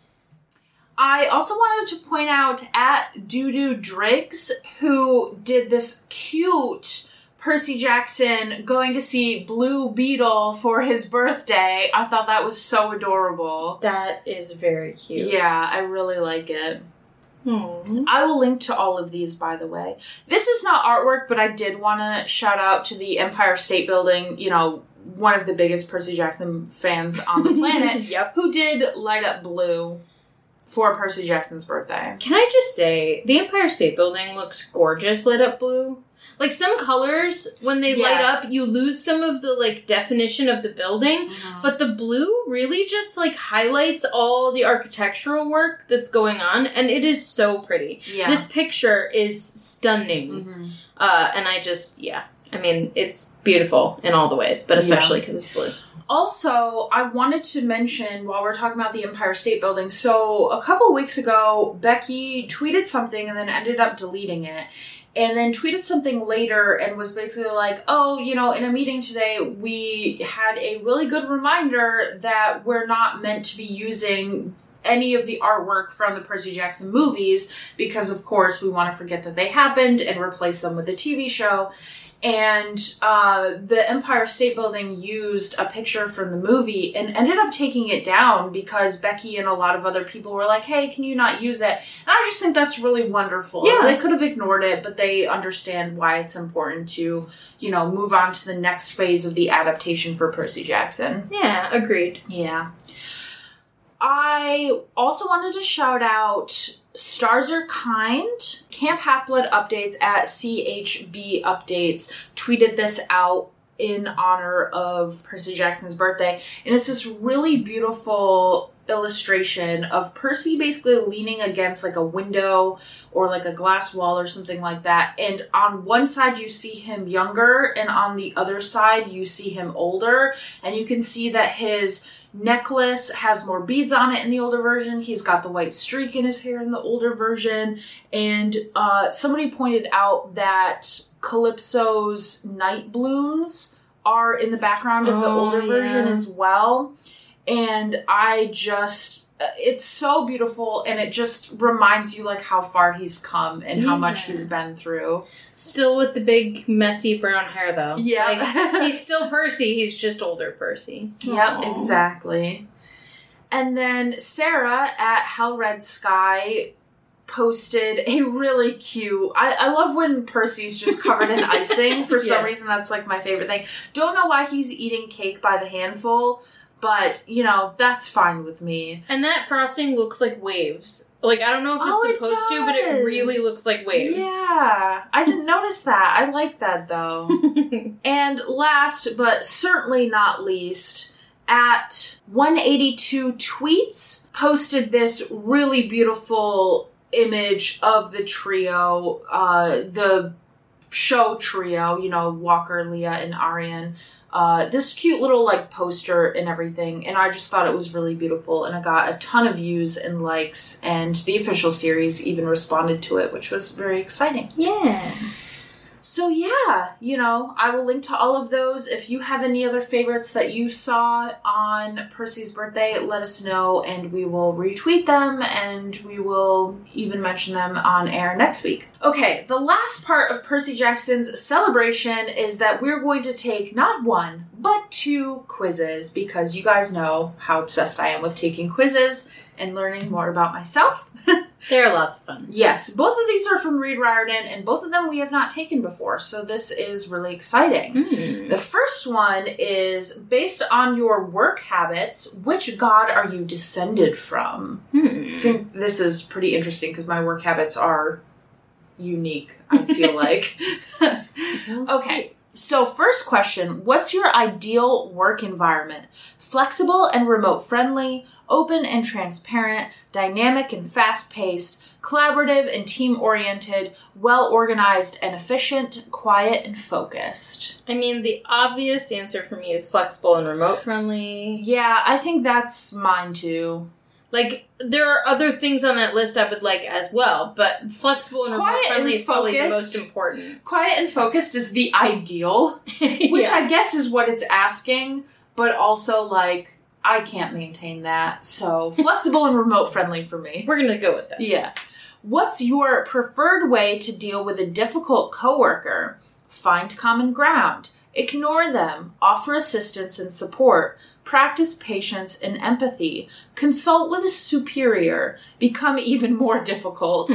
I also wanted to point out at Doodoo Driggs, who did this cute Percy Jackson going to see Blue Beetle for his birthday. I thought that was so adorable. That is very cute. Yeah, I really like it. Hmm. I will link to all of these, by the way. This is not artwork, but I did want to shout out to the Empire State Building, you know, one of the biggest Percy Jackson fans on the planet, yep. who did light up blue for Percy Jackson's birthday. Can I just say, the Empire State Building looks gorgeous lit up blue. Like, some colors, when they yes. light up, you lose some of the, like, definition of the building. Mm-hmm. But the blue really just, like, highlights all the architectural work that's going on. And it is so pretty. Yeah. This picture is stunning. Mm-hmm. Uh, and I just, yeah. I mean, it's beautiful in all the ways. But especially because yeah. it's blue. Also, I wanted to mention, while we're talking about the Empire State Building, so a couple weeks ago, Becky tweeted something and then ended up deleting it. And then tweeted something later and was basically like, oh, you know, in a meeting today, we had a really good reminder that we're not meant to be using any of the artwork from the Percy Jackson movies because, of course, we want to forget that they happened and replace them with the T V show. And uh, the Empire State Building used a picture from the movie and ended up taking it down because Becky and a lot of other people were like, hey, can you not use it? And I just think that's really wonderful. Yeah. They could have ignored it, but they understand why it's important to, you know, move on to the next phase of the adaptation for Percy Jackson. Yeah, agreed. Yeah. I also wanted to shout out Stars Are Kind. Camp Half-Blood Updates at C H B Updates tweeted this out in honor of Percy Jackson's birthday. And it's this really beautiful illustration of Percy basically leaning against like a window or like a glass wall or something like that. And on one side you see him younger and on the other side you see him older. And you can see that his necklace has more beads on it in the older version. He's got the white streak in his hair in the older version. And uh, somebody pointed out that Calypso's night blooms are in the background of the Oh, older version yeah. as well. And I just, it's so beautiful, and it just reminds you, like, how far he's come and how Yeah. much he's been through. Still with the big, messy brown hair, though. Yeah. Like, he's still Percy, he's just older Percy. Yep, Aw. exactly. And then Sarah at Hell Red Sky posted a really cute, I, I love when Percy's just covered in icing. For some Yeah. reason, that's, like, my favorite thing. Don't know why he's eating cake by the handful, but, you know, that's fine with me. And that frosting looks like waves. Like, I don't know if it's Oh, it supposed to, but it does. really looks like waves. Yeah, I didn't notice that. I like that, though. And last, but certainly not least, at one eighty-two Tweets posted this really beautiful image of the trio, uh, the show trio, you know, Walker, Leah, and Aryan. Uh, this cute little, like, poster and everything, and I just thought it was really beautiful, and I got a ton of views and likes, and the official series even responded to it, which was very exciting. Yeah. So yeah, you know, I will link to all of those. If you have any other favorites that you saw on Percy's birthday, let us know, and we will retweet them, and we will even mention them on air next week. Okay, the last part of Percy Jackson's celebration is that we're going to take not one, but two quizzes, because you guys know how obsessed I am with taking quizzes and learning more about myself. They're lots of fun. Yes, both of these are from Reed Riordan, and both of them we have not taken before, so this is really exciting. Mm. The first one is, based on your work habits, which god are you descended from? Hmm. I think this is pretty interesting, because my work habits are unique, I feel like. Okay, so first question, what's your ideal work environment? Flexible and remote friendly, open and transparent, dynamic and fast-paced, collaborative and team-oriented, well-organized and efficient, quiet and focused. I mean, the obvious answer for me is flexible and remote friendly. Yeah, I think that's mine too. Like, there are other things on that list I would like as well, but flexible and remote Quiet friendly and is probably the focused. most important. Quiet and focused is the ideal, which Yeah. I guess is what it's asking, but also, like, I can't maintain that, so flexible and remote friendly for me. We're gonna go with that. Yeah. What's your preferred way to deal with a difficult coworker? Find common ground. Ignore them. Offer assistance and support. Practice patience and empathy. Consult with a superior. Become even more difficult.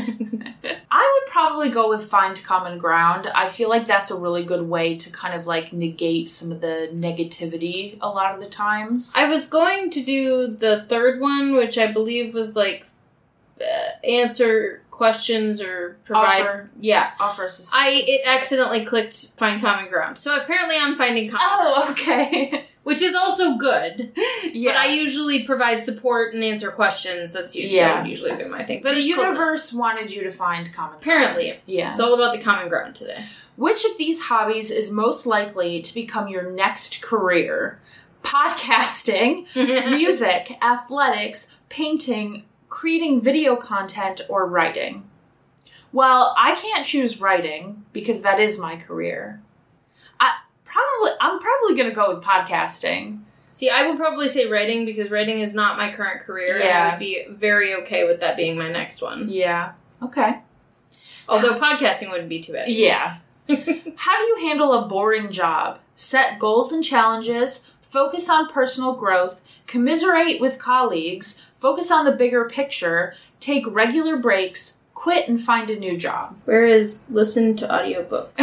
I would probably go with find common ground. I feel like that's a really good way to kind of like negate some of the negativity a lot of the times. I was going to do the third one, which I believe was like uh, answer questions or provide. Offer. Yeah. Offer assistance. I it accidentally clicked find common ground. So apparently I'm finding common ground. Oh, okay. Which is also good. Yeah. But I usually provide support and answer questions. That's usually, Yeah. that would usually be my thing. But the it's close enough. universe wanted you to find common ground. Apparently. Yeah. It's all about the common ground today. Which of these hobbies is most likely to become your next career? Podcasting, music, athletics, painting, creating video content, or writing? Well, I can't choose writing because that is my career. I probably I'm probably going to go with podcasting. See, I would probably say writing because writing is not my current career, and I Yeah. would be very okay with that being my next one. Yeah. Okay. Although podcasting wouldn't be too bad. Yeah. How do you handle a boring job? Set goals and challenges, focus on personal growth, commiserate with colleagues, focus on the bigger picture, take regular breaks, quit and find a new job. Whereas listen to audiobooks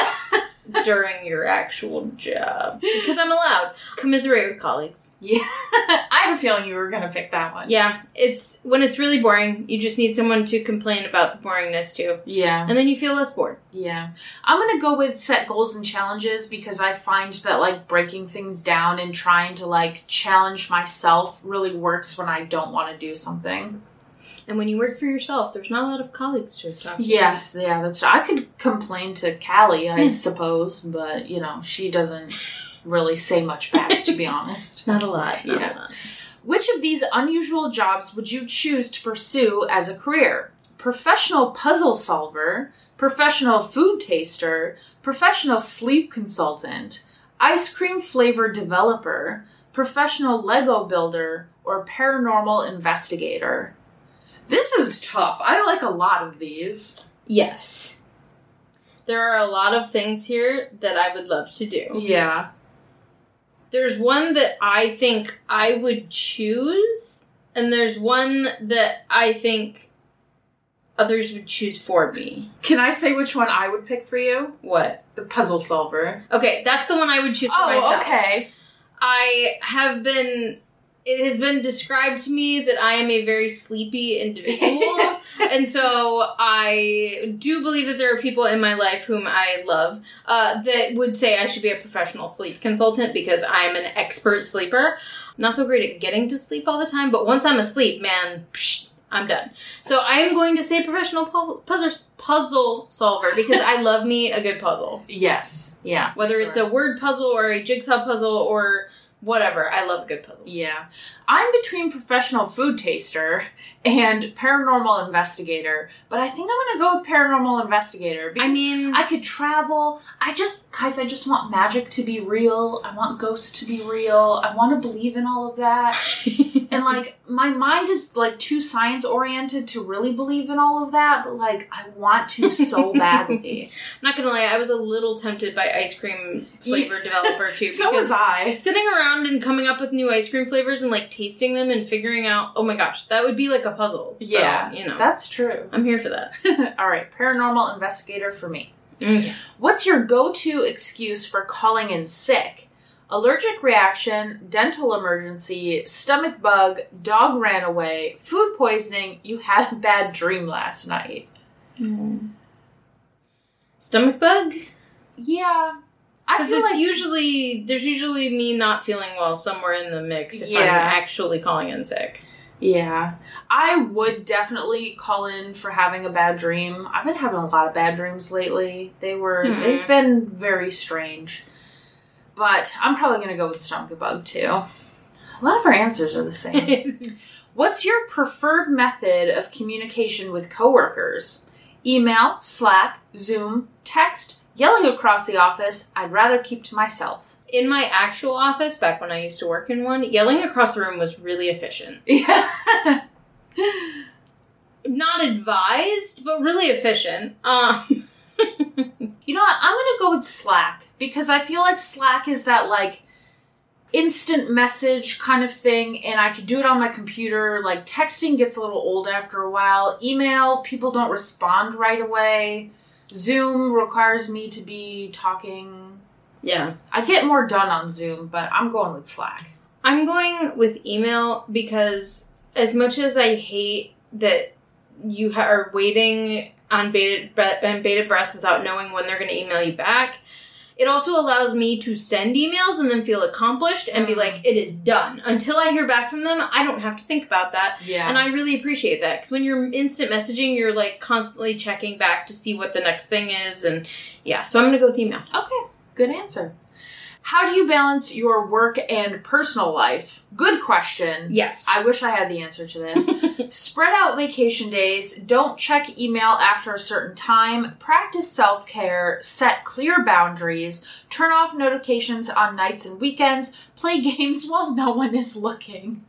during your actual job. Because I'm allowed. Commiserate with colleagues. Yeah. I have a feeling you were going to pick that one. Yeah, it's when it's really boring, you just need someone to complain about the boringness to. Yeah. And then you feel less bored. Yeah. I'm going to go with set goals and challenges because I find that, like, breaking things down and trying to, like, challenge myself really works when I don't want to do something. And when you work for yourself, there's not a lot of colleagues to talk to. Yes, yeah, that's I could complain to Callie, I suppose, but, you know, she doesn't really say much back, to be honest. Not a lot. Not Yeah. a lot. Which of these unusual jobs would you choose to pursue as a career? Professional puzzle solver, professional food taster, professional sleep consultant, ice cream flavor developer, professional Lego builder, or paranormal investigator? This is tough. I like a lot of these. Yes. There are a lot of things here that I would love to do. Yeah. There's one that I think I would choose, and there's one that I think others would choose for me. Can I say which one I would pick for you? What? The puzzle solver. Okay, that's the one I would choose for oh, myself. okay. I have been... It has been described to me that I am a very sleepy individual, and so I do believe that there are people in my life whom I love uh, that would say I should be a professional sleep consultant because I'm an expert sleeper. I'm not so great at getting to sleep all the time, but once I'm asleep, man, psh, I'm done. So I am going to say professional pu- puzzle, puzzle solver because I love me a good puzzle. Yes. Yeah. Whether sure. it's a word puzzle or a jigsaw puzzle or... whatever. I love a good puzzle. Yeah. I'm between professional food taster and paranormal investigator, but I think I'm going to go with paranormal investigator. Because I mean... I could travel. I just, guys, I just want magic to be real. I want ghosts to be real. I want to believe in all of that. And, like, my mind is, like, too science-oriented to really believe in all of that, but, like, I want to so badly. I'm not going to lie, I was a little tempted by ice cream flavor developer, too. So was I. Sitting around and coming up with new ice cream flavors and, like, tasting them and figuring out, oh my gosh, that would be like a puzzle. Yeah, so, you know. That's true. I'm here for that. All right, paranormal investigator for me. Okay. What's your go-to excuse for calling in sick? Allergic reaction, dental emergency, stomach bug, dog ran away, food poisoning, you had a bad dream last night. Mm. Stomach bug? Yeah. I Because feel it's like usually, there's usually me not feeling well somewhere in the mix if Yeah. I'm actually calling in sick. Yeah. I would definitely call in for having a bad dream. I've been having a lot of bad dreams lately. They were, Hmm. they've been very strange. But I'm probably going to go with stomach bug, too. A lot of our answers are the same. What's your preferred method of communication with coworkers? Email, Slack, Zoom, text, yelling across the office, I'd rather keep to myself. In my actual office, back when I used to work in one, yelling across the room was really efficient. Yeah. Not advised, but really efficient. Um... You know what? I'm going to go with Slack because I feel like Slack is that, like, instant message kind of thing, and I could do it on my computer. Like, texting gets a little old after a while. Email, people don't respond right away. Zoom requires me to be talking. Yeah. I get more done on Zoom, but I'm going with Slack. I'm going with email because as much as I hate that you ha- are waiting on bated breath, on bated breath without knowing when they're going to email you back, it also allows me to send emails and then feel accomplished and be like, it is done. Until I hear back from them, I don't have to think about that. Yeah. And I really appreciate that because when you're instant messaging, you're like constantly checking back to see what the next thing is. And yeah, so I'm going to go with email. Okay, good answer. How do you balance your work and personal life? Good question. Yes. I wish I had the answer to this. Spread out vacation days. Don't check email after a certain time. Practice self-care. Set clear boundaries. Turn off notifications on nights and weekends. Play games while no one is looking.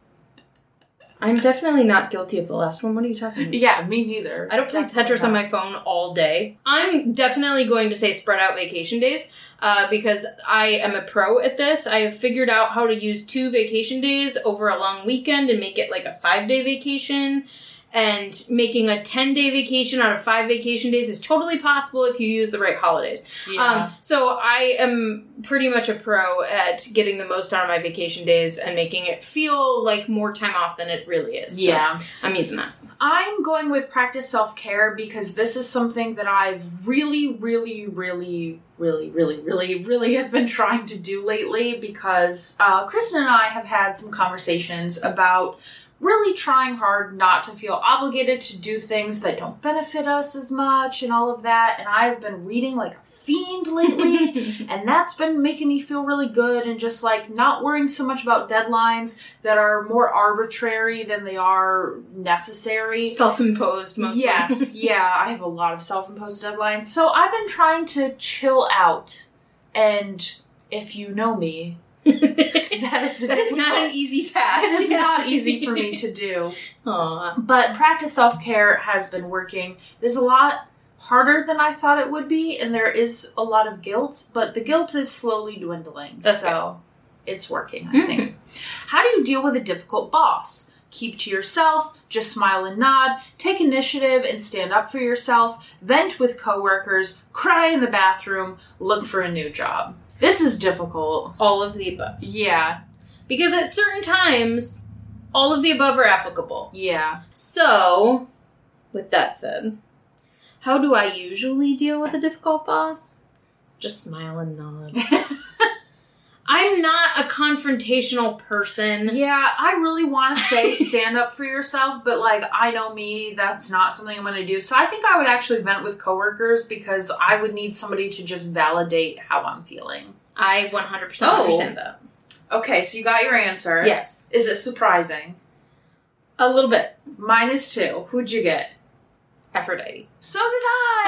I'm definitely not guilty of the last one. What are you talking about? Yeah, me neither. I don't play Definitely Tetris on not. my phone all day. I'm definitely going to say spread out vacation days uh, because I am a pro at this. I have figured out how to use two vacation days over a long weekend and make it like a five-day vacation. And making a ten-day vacation out of five vacation days is totally possible if you use the right holidays. Yeah. Um, so I am pretty much a pro at getting the most out of my vacation days and making it feel like more time off than it really is. Yeah. So I'm using that. I'm going with practice self-care because this is something that I've really, really, really, really, really, really, really have been trying to do lately because uh, Kristen and I have had some conversations about really trying hard not to feel obligated to do things that don't benefit us as much and all of that. And I've been reading like a fiend lately, and that's been making me feel really good and just like not worrying so much about deadlines that are more arbitrary than they are necessary. Self-imposed, mostly. Yes, yeah, I have a lot of self-imposed deadlines. So I've been trying to chill out and if you know me, that is, that is not an easy task. It is not easy for me to do. Aww. But practice self-care has been working. There's a lot harder than I thought it would be, and there is a lot of guilt, but the guilt is slowly dwindling. That's so good. It's working, I mm-hmm. think. How do you deal with a difficult boss? Keep to yourself, just smile and nod, take initiative and stand up for yourself, vent with coworkers, cry in the bathroom, look for a new job. This is difficult. All of the above. Yeah. Because at certain times, all of the above are applicable. Yeah. So, with that said, how do I usually deal with a difficult boss? Just smile and nod. I'm not a confrontational person. Yeah, I really want to say stand up for yourself, but, like, I know me, that's not something I'm going to do. So I think I would actually vent with coworkers because I would need somebody to just validate how I'm feeling. I one hundred percent oh. understand that. Okay, so you got your answer. Yes. Is it surprising? A little bit. Minus two. Who'd you get? Aphrodite. So did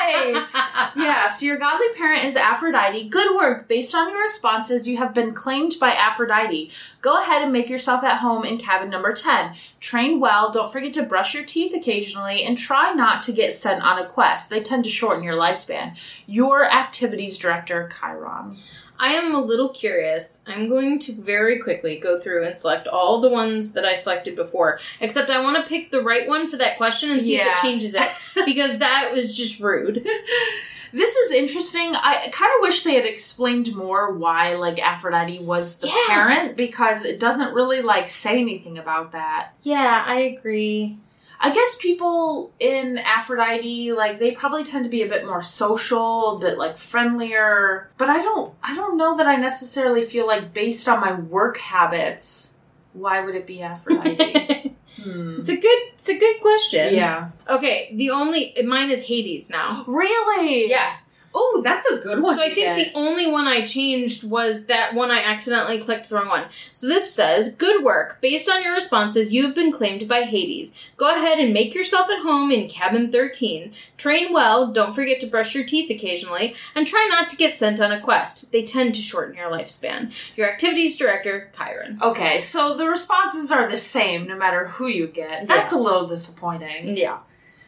I! Yeah, so your godly parent is Aphrodite. Good work. Based on your responses, you have been claimed by Aphrodite. Go ahead and make yourself at home in cabin number ten. Train well, don't forget to brush your teeth occasionally, and try not to get sent on a quest. They tend to shorten your lifespan. Your activities director, Chiron. I am a little curious. I'm going to very quickly go through and select all the ones that I selected before. Except I want to pick the right one for that question and see yeah. if it changes it. Because that was just rude. This is interesting. I kind of wish they had explained more why, like, Aphrodite was the yeah. parent. Because it doesn't really, like, say anything about that. Yeah, I agree. I guess people in Aphrodite, like, they probably tend to be a bit more social, a bit, like, friendlier. But I don't, I don't know that I necessarily feel like, based on my work habits, why would it be Aphrodite? hmm. It's a good, it's a good question. Yeah. Okay, the only, mine is Hades now. Really? Yeah. Oh, that's a good one. So I think get. the only one I changed was that one I accidentally clicked the wrong one. So this says, good work. Based on your responses, you've been claimed by Hades. Go ahead and make yourself at home in cabin thirteen. Train well, don't forget to brush your teeth occasionally, and try not to get sent on a quest. They tend to shorten your lifespan. Your activities director, Chiron. Okay, so the responses are the same no matter who you get. That's yeah. a little disappointing. Yeah.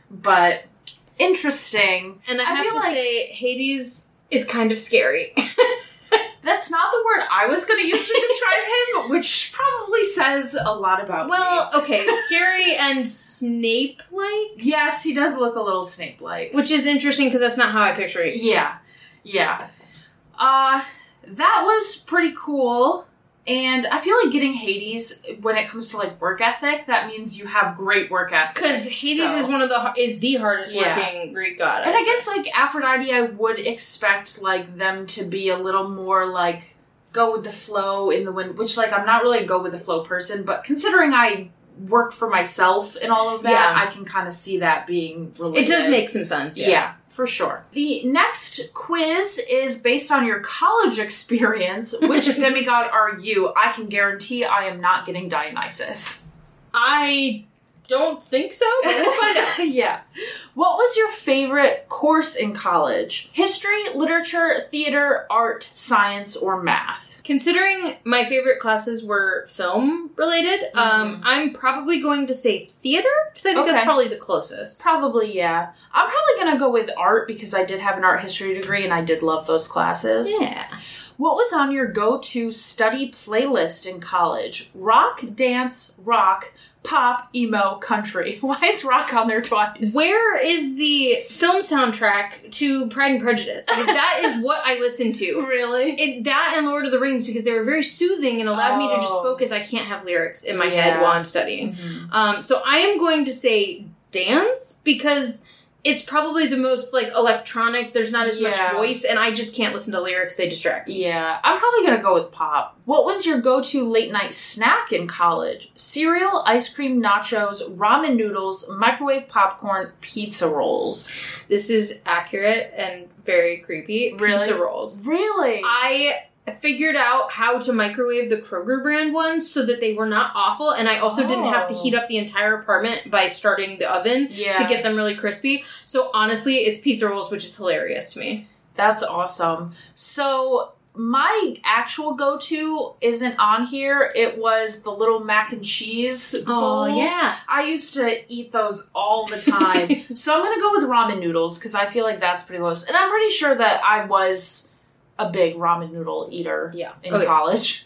But interesting. And I, I have feel to like say, Hades is kind of scary. That's not the word I was going to use to describe him, which probably says a lot about well, me. okay, scary and Snape-like? Yes, he does look a little Snape-like. Which is interesting because that's not how I picture it. Yeah, yeah. Uh, that was pretty cool. And I feel like getting Hades, when it comes to, like, work ethic, that means you have great work ethic. Because Hades so. is one of the is the hardest yeah. working Greek god. And I guess, like, Aphrodite, I would expect, like, them to be a little more, like, go with the flow in the wind. Which, like, I'm not really a go with the flow person, but considering I work for myself and all of that, yeah. I can kind of see that being related. It does make some sense, yeah. Yeah, for sure. The next quiz is based on your college experience. Which demigod are you? I can guarantee I am not getting Dionysus. I don't think so, but we'll find out. Yeah. What was your favorite course in college? History, literature, theater, art, science, or math? Considering my favorite classes were film related, mm-hmm. um, I'm probably going to say theater, because I think okay. that's probably the closest. Probably, yeah. I'm probably going to go with art, because I did have an art history degree, and I did love those classes. Yeah. What was on your go-to study playlist in college? Rock, dance, rock, pop, emo, country. Why is rock on there twice? Where is the film soundtrack to Pride and Prejudice? Because that is what I listened to. Really? It, that and Lord of the Rings, because they were very soothing and allowed oh. me to just focus. I can't have lyrics in my yeah. head while I'm studying. Mm-hmm. Um, so I am going to say dance, because it's probably the most, like, electronic. There's not as yeah. much voice, and I just can't listen to lyrics. They distract me. Yeah. I'm probably going to go with pop. What was your go-to late-night snack in college? Cereal, ice cream, nachos, ramen noodles, microwave popcorn, pizza rolls. This is accurate and very creepy. Really? Pizza rolls. Really? I figured out how to microwave the Kroger brand ones so that they were not awful, and I also oh. didn't have to heat up the entire apartment by starting the oven yeah. to get them really crispy. So honestly, it's pizza rolls, which is hilarious to me. That's awesome. So my actual go-to isn't on here. It was the little mac and cheese bowls. Oh, yeah. I used to eat those all the time. So I'm going to go with ramen noodles because I feel like that's pretty close. And I'm pretty sure that I was a big ramen noodle eater Yeah. in Oh, yeah. college.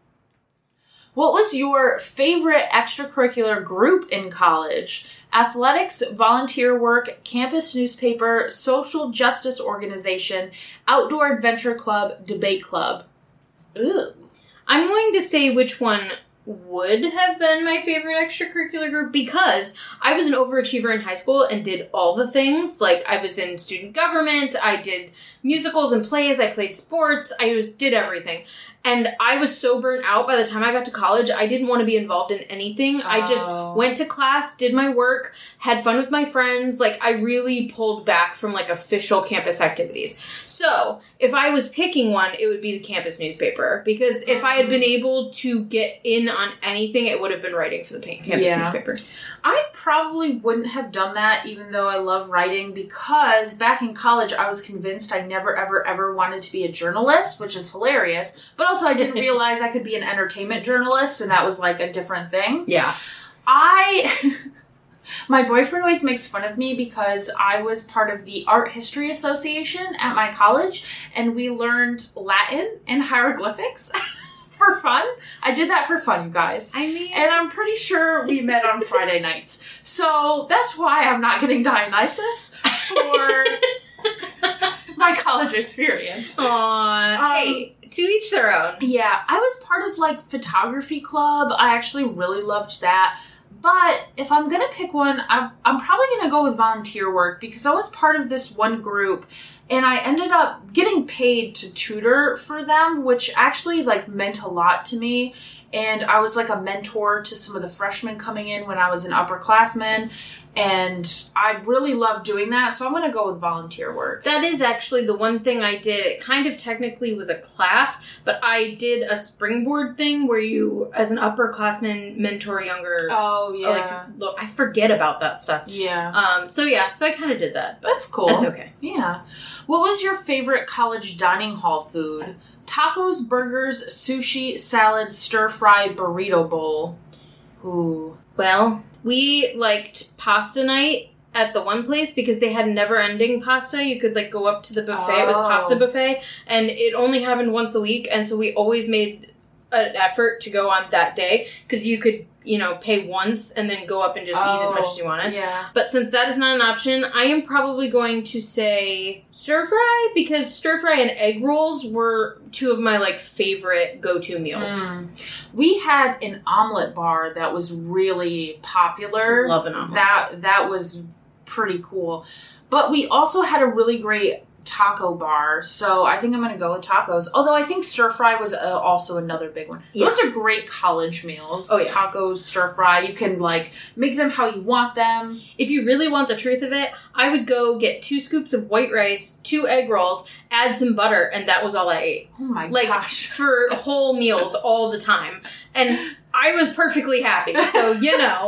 What was your favorite extracurricular group in college? Athletics, volunteer work, campus newspaper, social justice organization, outdoor adventure club, debate club. Ooh. I'm going to say which one would have been my favorite extracurricular group because I was an overachiever in high school and did all the things. Like, I was in student government, I did musicals and plays, I played sports, I was, did everything. And I was so burnt out by the time I got to college, I didn't want to be involved in anything. Oh. I just went to class, did my work, had fun with my friends. Like, I really pulled back from, like, official campus activities. So, if I was picking one, it would be the campus newspaper. Because if I had been able to get in on anything, it would have been writing for the campus yeah. newspaper. I probably wouldn't have done that, even though I love writing, because back in college, I was convinced I never, ever, ever wanted to be a journalist, which is hilarious. But also, I didn't realize I could be an entertainment journalist, and that was, like, a different thing. Yeah. I... My boyfriend always makes fun of me because I was part of the Art History Association at my college, and we learned Latin and hieroglyphics for fun. I did that for fun, you guys. I mean... And I'm pretty sure we met on Friday nights. So that's why I'm not getting Dionysus for my college experience. Aww. Um, hey, to each their own. Yeah, I was part of, like, photography club. I actually really loved that. But if I'm going to pick one, I'm, I'm probably going to go with volunteer work because I was part of this one group and I ended up getting paid to tutor for them, which actually, like, meant a lot to me. And I was, like, a mentor to some of the freshmen coming in when I was an upperclassman. And I really loved doing that, so I'm going to go with volunteer work. That is actually the one thing I did. It kind of technically was a class, but I did a springboard thing where you, as an upperclassman, mentor younger... Oh, yeah. Like, look, I forget about that stuff. Yeah. Um. So, yeah, so I kind of did that. That's cool. That's okay. Yeah. What was your favorite college dining hall food? Tacos, burgers, sushi, salad, stir-fry, burrito bowl. Ooh. Well... We liked pasta night at the one place because they had never-ending pasta. You could, like, go up to the buffet. Oh. It was pasta buffet. And it only happened once a week. And so we always made an effort to go on that day because you could, you know, pay once and then go up and just oh, eat as much as you wanted. Yeah. But since that is not an option, I am probably going to say stir-fry because stir-fry and egg rolls were two of my, like, favorite go-to meals. Mm. We had an omelet bar that was really popular. Love an omelet. That, that was pretty cool. But we also had a really great taco bar, so I think I'm going to go with tacos. Although I think stir fry was uh, also another big one. Yeah. Those are great college meals. Oh, yeah. Tacos, stir fry. You can, like, make them how you want them. If you really want the truth of it, I would go get two scoops of white rice, two egg rolls, add some butter, and that was all I ate. Oh my like, gosh. For whole meals all the time. And I was perfectly happy, so, you know...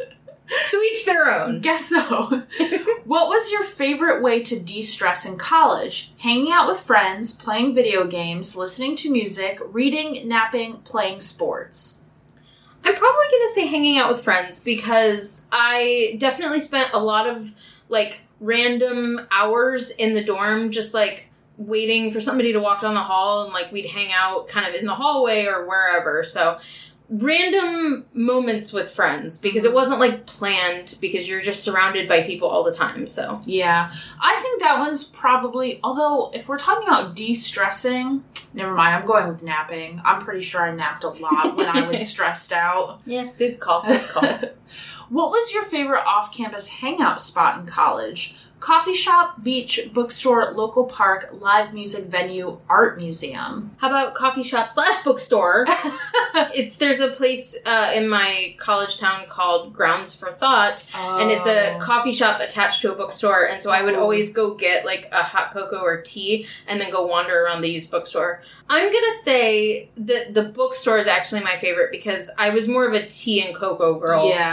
To each their own. Guess so. What was your favorite way to de-stress in college? Hanging out with friends, playing video games, listening to music, reading, napping, playing sports. I'm probably going to say hanging out with friends because I definitely spent a lot of, like, random hours in the dorm just, like, waiting for somebody to walk down the hall and, like, we'd hang out kind of in the hallway or wherever. So... random moments with friends because it wasn't like planned because you're just surrounded by people all the time. So yeah, I think that one's probably, although if we're talking about de-stressing, never mind, I'm going with napping. I'm pretty sure I napped a lot when I was stressed out. Yeah, good call, good call. What was your favorite off-campus hangout spot in college? Coffee shop, beach, bookstore, local park, live music venue, art museum. How about coffee shop slash bookstore? It's there's a place uh, in my college town called Grounds for Thought, oh. and it's a coffee shop attached to a bookstore. And so I would always go get like a hot cocoa or tea, and then go wander around the used bookstore. I'm gonna say that the bookstore is actually my favorite because I was more of a tea and cocoa girl. Yeah. So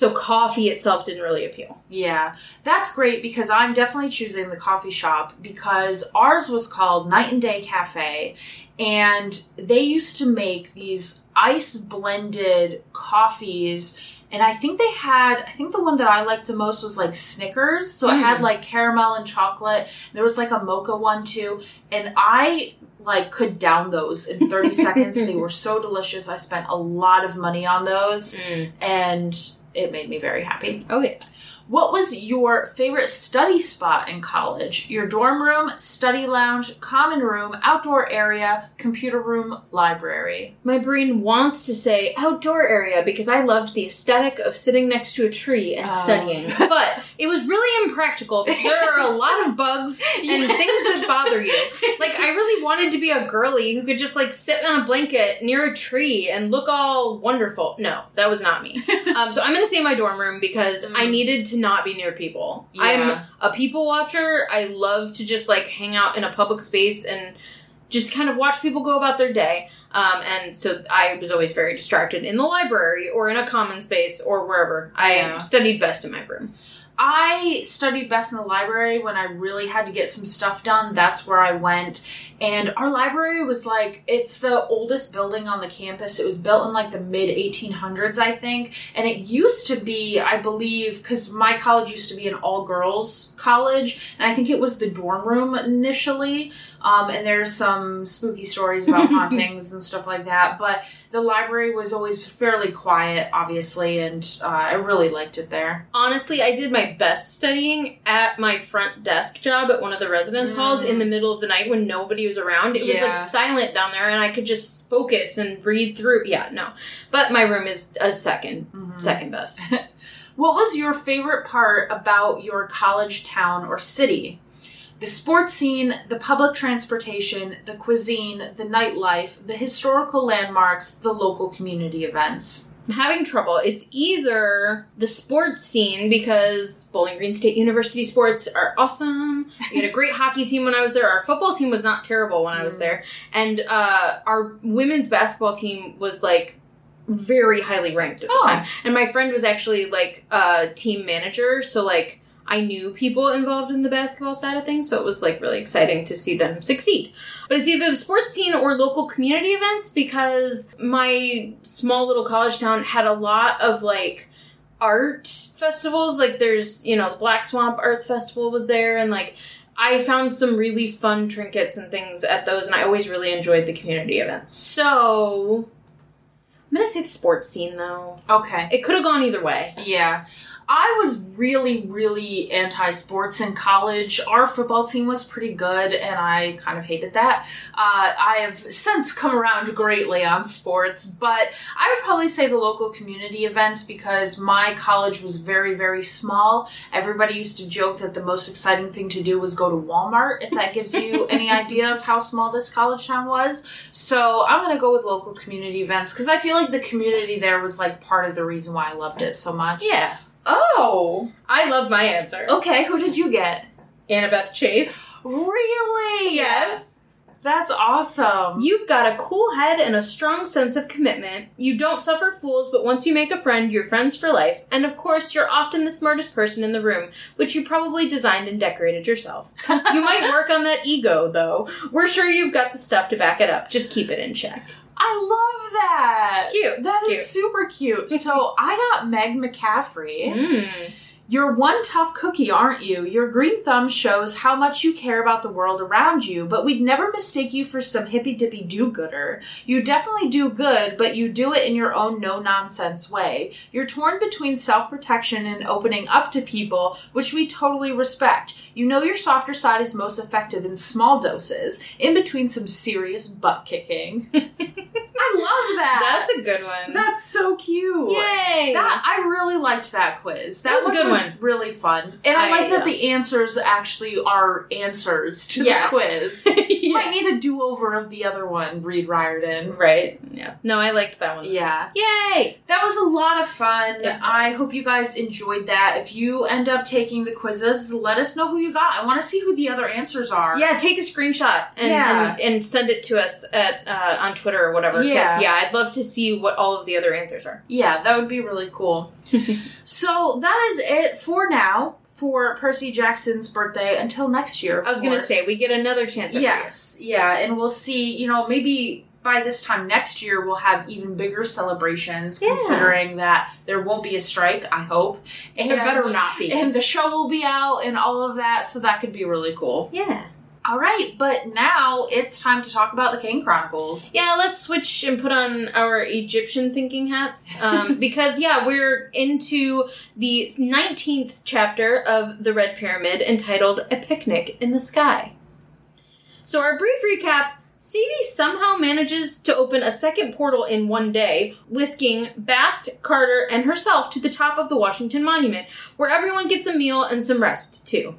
So coffee itself didn't really appeal. Yeah, that's great because I'm definitely choosing the coffee shop because ours was called Night and Day Cafe, and they used to make these ice blended coffees. And I think they had, I think the one that I liked the most was like Snickers. So mm. it had like caramel and chocolate. There was like a mocha one too. And I like could down those in thirty seconds. They were so delicious. I spent a lot of money on those mm. and it made me very happy. Oh yeah. What was your favorite study spot in college? Your dorm room, study lounge, common room, outdoor area, computer room, library? My brain wants to say outdoor area because I loved the aesthetic of sitting next to a tree and oh. studying. But it was really impractical because there are a lot of bugs and yes. things that bother you. Like, I really wanted to be a girly who could just, like, sit on a blanket near a tree and look all wonderful. No, that was not me. Um, so I'm going to say my dorm room because mm. I needed to not be near people. Yeah. I'm a people watcher. I love to just like hang out in a public space and just kind of watch people go about their day. Um, and so I was always very distracted in the library or in a common space or wherever. Yeah. I studied best in my room. I studied best in the library when I really had to get some stuff done. That's where I went. And our library was like, it's the oldest building on the campus. It was built in like the mid eighteen hundreds, I think. And it used to be, I believe, because my college used to be an all-girls college. And I think it was the dorm room initially. Um, and there's some spooky stories about hauntings and stuff like that. But the library was always fairly quiet, obviously, and uh, I really liked it there. Honestly, I did my best studying at my front desk job at one of the residence mm. halls in the middle of the night when nobody was around. It was yeah. like silent down there, and I could just focus and breathe through. Yeah, no. But my room is a second, mm-hmm. second best. What was your favorite part about your college town or city? The sports scene, the public transportation, the cuisine, the nightlife, the historical landmarks, the local community events. I'm having trouble. It's either the sports scene, because Bowling Green State University sports are awesome. We had a great hockey team when I was there. Our football team was not terrible when I was there. And uh, our women's basketball team was, like, very highly ranked at the oh. time. And my friend was actually, like, a team manager, so, like, I knew people involved in the basketball side of things, so it was, like, really exciting to see them succeed. But it's either the sports scene or local community events because my small little college town had a lot of, like, art festivals. Like, there's, you know, the Black Swamp Arts Festival was there, and, like, I found some really fun trinkets and things at those, and I always really enjoyed the community events. So I'm going to say the sports scene, though. Okay. It could have gone either way. Yeah. I was really, really anti-sports in college. Our football team was pretty good, and I kind of hated that. Uh, I have since come around greatly on sports, but I would probably say the local community events because my college was very, very small. Everybody used to joke that the most exciting thing to do was go to Walmart, if that gives you any idea of how small this college town was. So I'm going to go with local community events because I feel like the community there was like part of the reason why I loved it so much. Yeah. Oh. I love my answer. Okay, who did you get? Annabeth Chase. Really? Yes. That's awesome. You've got a cool head and a strong sense of commitment. You don't suffer fools, but once you make a friend, you're friends for life. And of course, you're often the smartest person in the room, which you probably designed and decorated yourself. You might work on that ego, though. We're sure you've got the stuff to back it up. Just keep it in check. I love that. It's cute. That it's is cute. super cute. So I got Meg McCaffrey. Mm. You're one tough cookie, aren't you? Your green thumb shows how much you care about the world around you, but we'd never mistake you for some hippy-dippy do-gooder. You definitely do good, but you do it in your own no-nonsense way. You're torn between self-protection and opening up to people, which we totally respect. You know your softer side is most effective in small doses, in between some serious butt-kicking. I love that. That's a good one. That's so cute. Yay! That, I really liked that quiz. That, that was a good was one. Really fun. And I, I like that uh, the answers actually are answers to yes. the quiz. You might need a do-over of the other one, Reed Riordan. Right. Yeah. No, I liked that one. Yeah. Yay! That was a lot of fun. It I was. hope you guys enjoyed that. If you end up taking the quizzes, let us know who you got. I want to see who the other answers are. Yeah, take a screenshot and, Yeah. and, and send it to us at uh, on Twitter or whatever. 'Cause, Yeah. yeah, I'd love to see what all of the other answers are. Yeah, that would be really cool. So that is it for now for Percy Jackson's birthday until next year. Of I was going to course. say, we get another chance every Yes, yeah, and we'll see, you know, maybe by this time next year we'll have even bigger celebrations, Yeah. considering that there won't be a strike, I hope. And, year. There better not be. And the show will be out and all of that, so that could be really cool. Yeah. All right, but now it's time to talk about the Kane Chronicles. Yeah, let's switch and put on our Egyptian thinking hats. Um, because, yeah, we're into the nineteenth chapter of The Red Pyramid entitled A Picnic in the Sky. So, our brief recap. Sadie somehow manages to open a second portal in one day, whisking Bast, Carter, and herself to the top of the Washington Monument, where everyone gets a meal and some rest, too.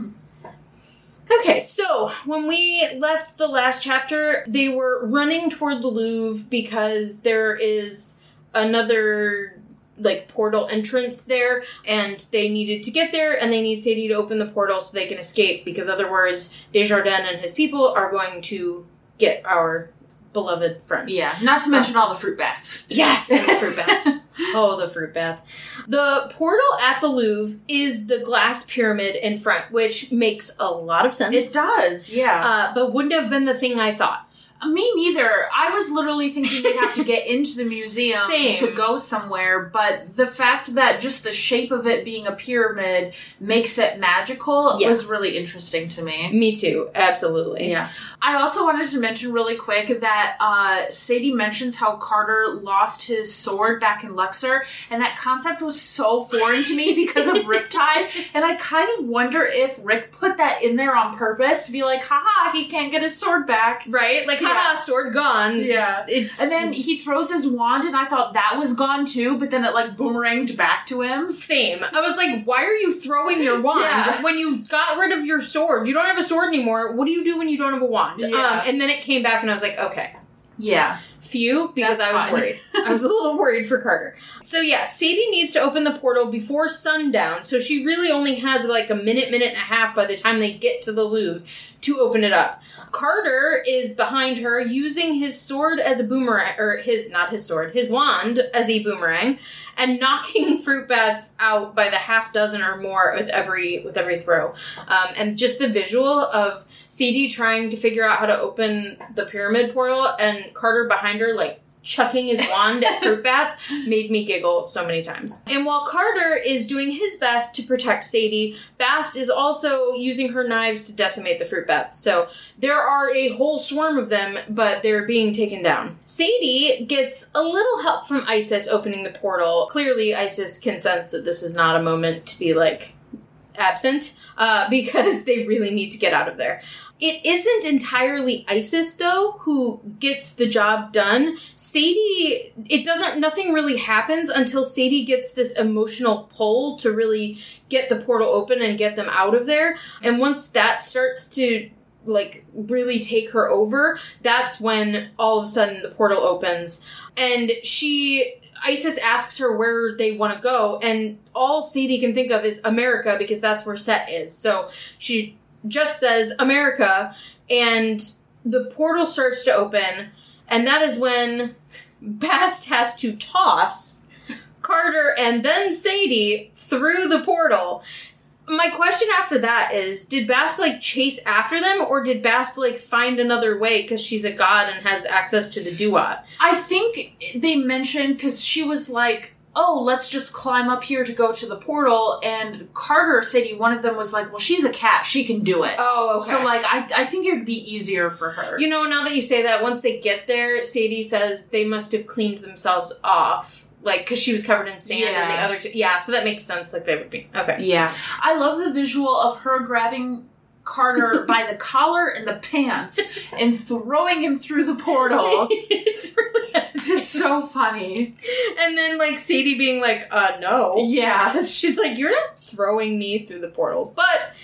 Okay, so when we left the last chapter, they were running toward the Louvre because there is another, like, portal entrance there, and they needed to get there, and they need Sadie to open the portal so they can escape, because otherwise Desjardins and his people are going to get our beloved friends. Yeah, not to mention all the fruit bats. Yes, and the fruit bats. Oh, the fruit bats. The portal at the Louvre is the glass pyramid in front, which makes a lot of sense. It does, yeah. Uh, but wouldn't have been the thing I thought. Me neither. I was literally thinking they'd have to get into the museum Same. to go somewhere, but the fact that just the shape of it being a pyramid makes it magical Yeah. was really interesting to me. Me too, absolutely. Yeah. I also wanted to mention really quick that uh, Sadie mentions how Carter lost his sword back in Luxor, and that concept was so foreign to me because of Riptide, and I kind of wonder if Rick put that in there on purpose to be like, haha, he can't get his sword back. Right? Like, Yeah. haha, sword gone. Yeah. It's, And then he throws his wand, and I thought that was gone too, but then it like boomeranged back to him. same. I was like, why are you throwing your wand Yeah. when you got rid of your sword? You don't have a sword anymore. What do you do when you don't have a wand? Yeah. Um, and then it came back, and I was like, okay. Yeah. Phew, because That's I was fine. worried. I was a little worried for Carter. So yeah, Sadie needs to open the portal before sundown, so she really only has like a minute, minute and a half by the time they get to the Louvre to open it up. Carter is behind her using his sword as a boomerang, or his, not his sword, his wand as a boomerang, and knocking fruit bats out by the half dozen or more with every, with every throw. Um, and just the visual of Sadie trying to figure out how to open the pyramid portal and Carter behind her, like, chucking his wand at fruit bats made me giggle so many times. And while Carter is doing his best to protect Sadie, Bast is also using her knives to decimate the fruit bats. So there are a whole swarm of them, but they're being taken down. Sadie gets a little help from Isis opening the portal. Clearly, Isis can sense that this is not a moment to be, like, absent, uh, because they really need to get out of there. It isn't entirely Isis, though, who gets the job done. Sadie, it doesn't, nothing really happens until Sadie gets this emotional pull to really get the portal open and get them out of there. And once that starts to, like, really take her over, that's when all of a sudden the portal opens. And she... Isis asks her where they want to go, and all Sadie can think of is America, because that's where Set is. So she just says America, and the portal starts to open, and that is when Bast has to toss Carter and then Sadie through the portal. My question after that is, did Bast, like, chase after them, or did Bast, like, find another way because she's a god and has access to the Duat? I think they mentioned, because she was like, oh, let's just climb up here to go to the portal, and Carter or Sadie, one of them was like, well, she's a cat, she can do it. Oh, okay. So, like, I, I think it would be easier for her. You know, now that you say that, once they get there, Sadie says they must have cleaned themselves off. Like, because she was covered in sand Yeah. and the other two. Yeah, so that makes sense. Like, they would be. Okay. Yeah. I love the visual of her grabbing Carter by the collar and the pants and throwing him through the portal. It's really It's so funny. And then, like, Sadie being like, uh, no. Yeah. She's like, you're not throwing me through the portal. But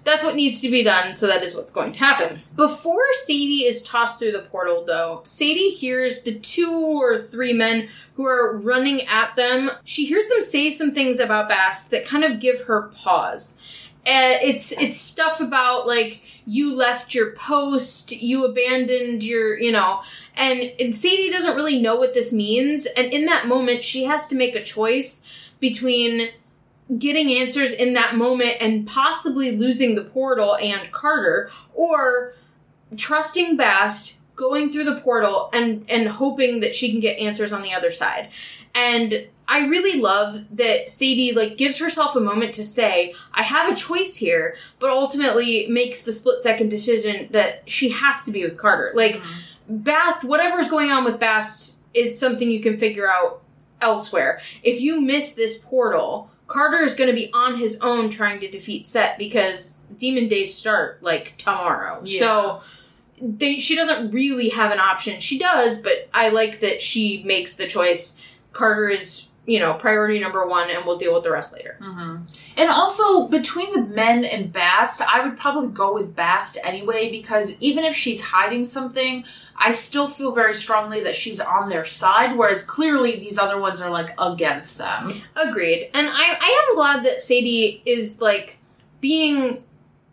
that's what needs to be done, so that is what's going to happen. Before Sadie is tossed through the portal, though, Sadie hears the two or three men who are running at them. She hears them say some things about Bast that kind of give her pause. Uh, it's it's stuff about, like, you left your post, you abandoned your, you know, and, and Sadie doesn't really know what this means, and in that moment, she has to make a choice between getting answers in that moment and possibly losing the portal and Carter, or trusting Bast, going through the portal, and, and hoping that she can get answers on the other side. And I really love that Sadie, like, gives herself a moment to say, I have a choice here, but ultimately makes the split-second decision that she has to be with Carter. Like, mm-hmm. Bast, whatever's going on with Bast is something you can figure out elsewhere. If you miss this portal, Carter is going to be on his own trying to defeat Set, because Demon Days start, like, tomorrow. Yeah. So they, she doesn't really have an option. She does, but I like that she makes the choice. Carter is, you know, priority number one, and we'll deal with the rest later. Mm-hmm. And also, between the men and Bast, I would probably go with Bast anyway, because even if she's hiding something, I still feel very strongly that she's on their side, whereas clearly these other ones are, like, against them. Agreed. And I, I am glad that Sadie is, like, being...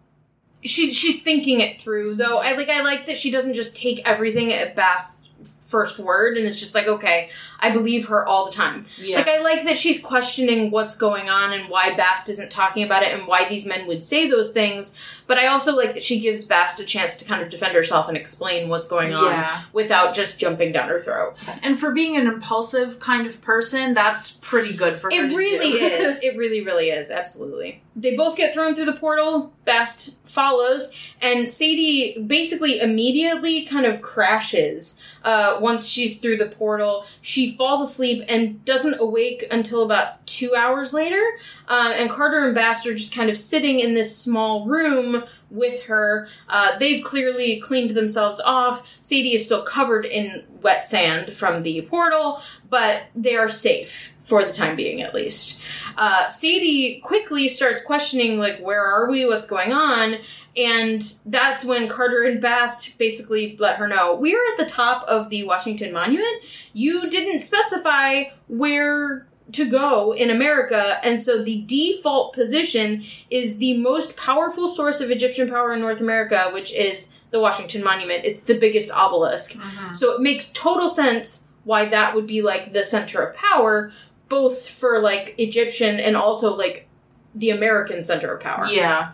She's, she's thinking it through, though. I like I like that she doesn't just take everything at Bast's first word, and it's just like, okay, I believe her all the time. Yeah. Like, I like that she's questioning what's going on and why Bast isn't talking about it and why these men would say those things, but I also like that she gives Bast a chance to kind of defend herself and explain what's going on yeah. without just jumping down her throat. And for being an impulsive kind of person, that's pretty good for her it to really do. is. It really, really is. Absolutely. They both get thrown through the portal. Bast follows, and Sadie basically immediately kind of crashes uh, once she's through the portal. She falls asleep and doesn't awake until about two hours later. Uh, and Carter and Bast are just kind of sitting in this small room with her. Uh, they've clearly cleaned themselves off. Sadie is still covered in wet sand from the portal, but they are safe. For the time being, at least. Uh, Sadie quickly starts questioning, like, where are we? What's going on? And that's when Carter and Bast basically let her know, we're at the top of the Washington Monument. You didn't specify where to go in America, and so the default position is the most powerful source of Egyptian power in North America, which is the Washington Monument. It's the biggest obelisk. Mm-hmm. So it makes total sense why that would be, like, the center of power, both for, like, Egyptian and also, like, the American center of power. Yeah.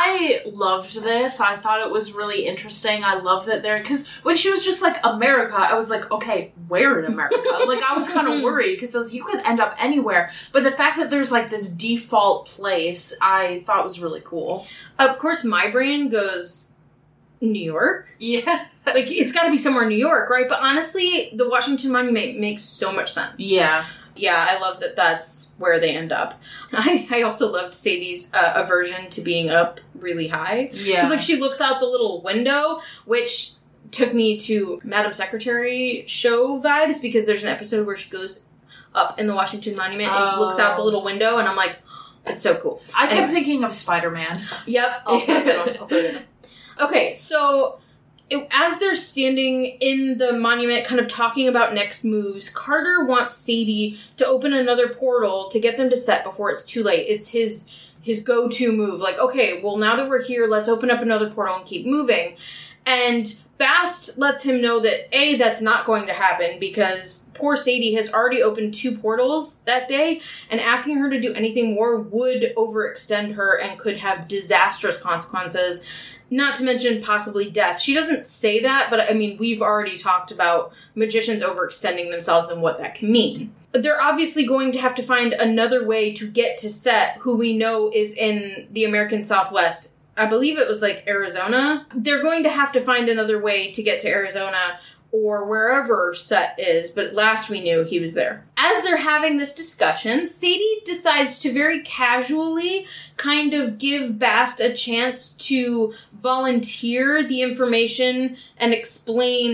I loved this. I thought it was really interesting. I love that they're... Because when she was just like, America, I was like, okay, where in America? Like, I was kind of worried, because you could end up anywhere. But the fact that there's, like, this default place, I thought was really cool. Of course, my brain goes... New York? Yeah. Like, it's got to be somewhere in New York, right? But honestly, the Washington Monument makes so much sense. Yeah. Yeah, I love that that's where they end up. I, I also loved Sadie's uh, aversion to being up really high. Yeah. Because, like, she looks out the little window, which took me to Madam Secretary show vibes, because there's an episode where she goes up in the Washington Monument oh. and looks out the little window, and I'm like, it's so cool. I kept anyway. thinking of Spider-Man. Yep, also a good one. Also a good one. Okay, so... It, as they're standing in the monument kind of talking about next moves, Carter wants Sadie to open another portal to get them to Set before it's too late. It's his his go-to move. Like, okay, well, now that we're here, let's open up another portal and keep moving. And Bast lets him know that, A, that's not going to happen, because poor Sadie has already opened two portals that day, and asking her to do anything more would overextend her and could have disastrous consequences. Not to mention possibly death. She doesn't say that, but I mean, we've already talked about magicians overextending themselves and what that can mean. They're obviously going to have to find another way to get to Set, who we know is in the American Southwest. I believe it was like Arizona. They're going to have to find another way to get to Arizona or wherever Set is, but last we knew he was there. As they're having this discussion, Sadie decides to very casually kind of give Bast a chance to volunteer the information and explain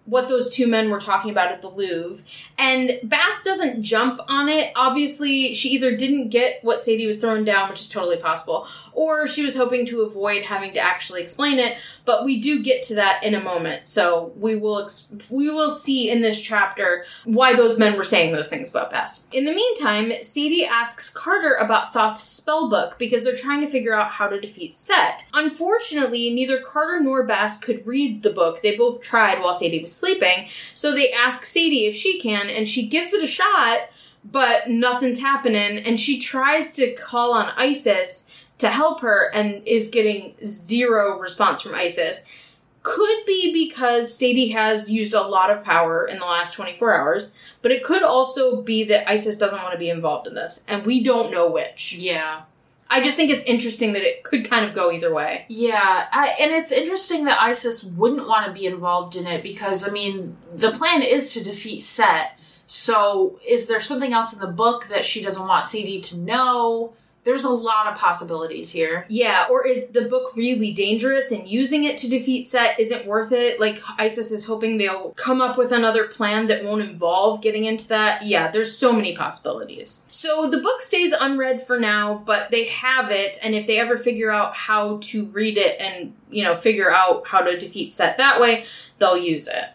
what those two men were talking about at the Louvre. And Bast doesn't jump on it. Obviously, she either didn't get what Sadie was throwing down, which is totally possible, or she was hoping to avoid having to actually explain it. But we do get to that in a moment. So we will ex- we will see in this chapter why those men were saying those things about Bast. In the meantime, Sadie asks Carter about Thoth's spellbook because they're trying to figure out how to defeat Set. Unfortunately, neither Carter nor Bast could read the book. They both tried while Sadie was sleeping. So they ask Sadie if she can, and she gives it a shot, but nothing's happening. And she tries to call on Isis to help her and is getting zero response from Isis. Could be because Sadie has used a lot of power in the last twenty-four hours, but it could also be that Isis doesn't want to be involved in this, and we don't know which. Yeah. I just think it's interesting that it could kind of go either way. Yeah, I, and it's interesting that Isis wouldn't want to be involved in it because, I mean, the plan is to defeat Set. So is there something else in the book that she doesn't want Sadie to know? There's a lot of possibilities here. Yeah, or is the book really dangerous and using it to defeat Set isn't worth it? Like, Isis is hoping they'll come up with another plan that won't involve getting into that. Yeah, there's so many possibilities. So the book stays unread for now, but they have it, and if they ever figure out how to read it and, you know, figure out how to defeat Set that way, they'll use it.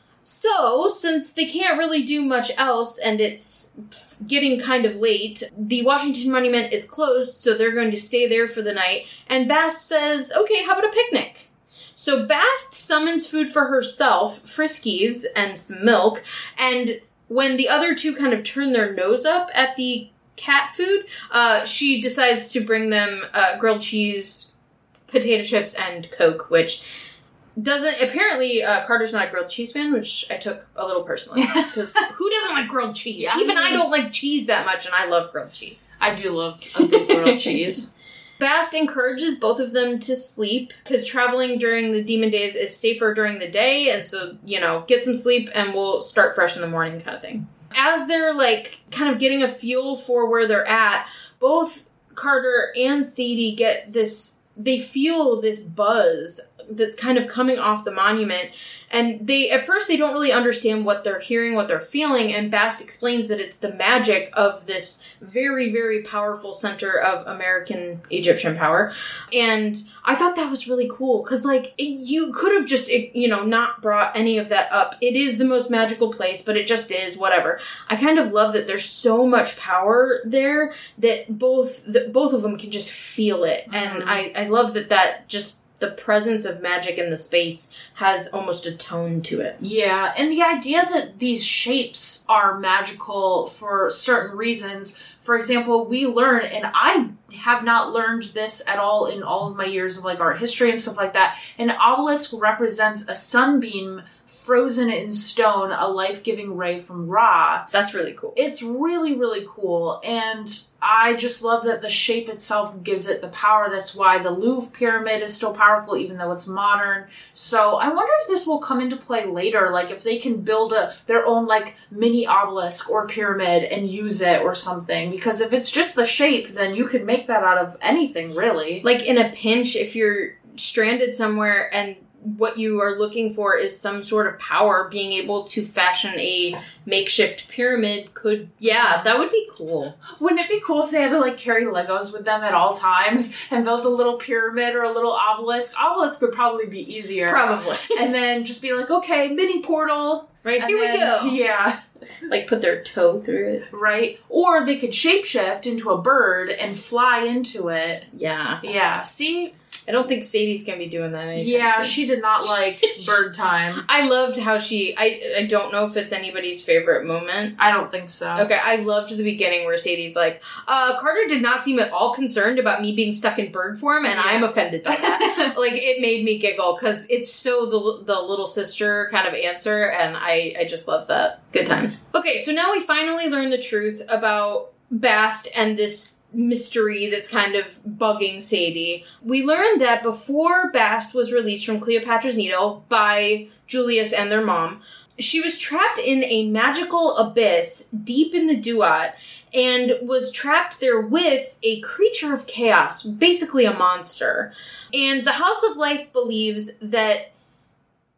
So, since they can't really do much else, and it's getting kind of late, the Washington Monument is closed, so they're going to stay there for the night, and Bast says, okay, how about a picnic? So Bast summons food for herself, Friskies, and some milk, and when the other two kind of turn their nose up at the cat food, uh, she decides to bring them uh, grilled cheese, potato chips, and Coke, which... Doesn't, apparently, uh, Carter's not a grilled cheese fan, which I took a little personally. Because who doesn't like grilled cheese? Yeah, Even I, mean, I don't like cheese that much, and I love grilled cheese. I do love a good grilled cheese. Bast encourages both of them to sleep, because traveling during the demon days is safer during the day, and so, you know, get some sleep, and we'll start fresh in the morning kind of thing. As they're, like, kind of getting a feel for where they're at, both Carter and Sadie get this, they feel this buzz that's kind of coming off the monument. And they, at first, they don't really understand what they're hearing, what they're feeling, and Bast explains that it's the magic of this very, very powerful center of American Egyptian power. And I thought that was really cool, because, like, it, you could have just, it, you know, not brought any of that up. It is the most magical place, but it just is, whatever. I kind of love that there's so much power there that both, that both of them can just feel it. Mm-hmm. And I, I love that that just... the presence of magic in the space has almost a tone to it. Yeah, and the idea that these shapes are magical for certain reasons. For example, we learn, and I have not learned this at all in all of my years of like art history and stuff like that, an obelisk represents a sunbeam frozen in stone, a life-giving ray from Ra. That's really cool. It's really, really cool, and I just love that the shape itself gives it the power. That's why the Louvre pyramid is still powerful, even though it's modern. So I wonder if this will come into play later, like if they can build a their own like mini obelisk or pyramid and use it or something. Because if it's just the shape, then you could make that out of anything, really. Like in a pinch, if you're stranded somewhere and what you are looking for is some sort of power, being able to fashion a makeshift pyramid could, yeah, that would be cool. Wouldn't it be cool if they had to, like, carry Legos with them at all times and build a little pyramid or a little obelisk? Obelisk would probably be easier. Probably. And then just be like, okay, mini portal. Right, here then, we go. Yeah. Like, put their toe through it. Right. Or they could shapeshift into a bird and fly into it. Yeah. Yeah, see? I don't think Sadie's gonna be doing that anytime Yeah, soon. she did not like bird time. I loved how she... I, I don't know if it's anybody's favorite moment. I don't think so. Okay, I loved the beginning where Sadie's like, uh, Carter did not seem at all concerned about me being stuck in bird form, and yeah. I'm offended by that. Like, it made me giggle, because it's so the the little sister kind of answer, and I, I just love that. Good times. Okay, so now we finally learn the truth about Bast and this mystery that's kind of bugging Sadie. We learned that before Bast was released from Cleopatra's Needle by Julius and their mom, she was trapped in a magical abyss deep in the Duat and was trapped there with a creature of chaos, basically a monster. And the House of Life believes that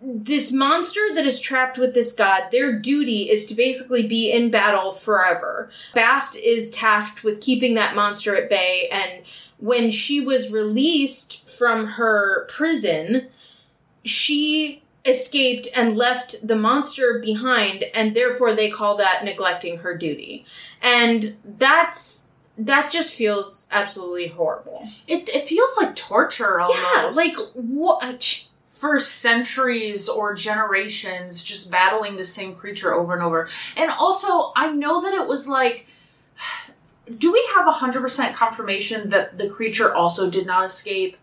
this monster that is trapped with this god, their duty is to basically be in battle forever. Bast is tasked with keeping that monster at bay, and when she was released from her prison, she escaped and left the monster behind, and therefore they call that neglecting her duty. And that's... that just feels absolutely horrible. It it feels like torture almost. Yeah, like, what? For centuries or generations, just battling the same creature over and over. And also, I know that it was like... do we have one hundred percent confirmation that the creature also did not escape?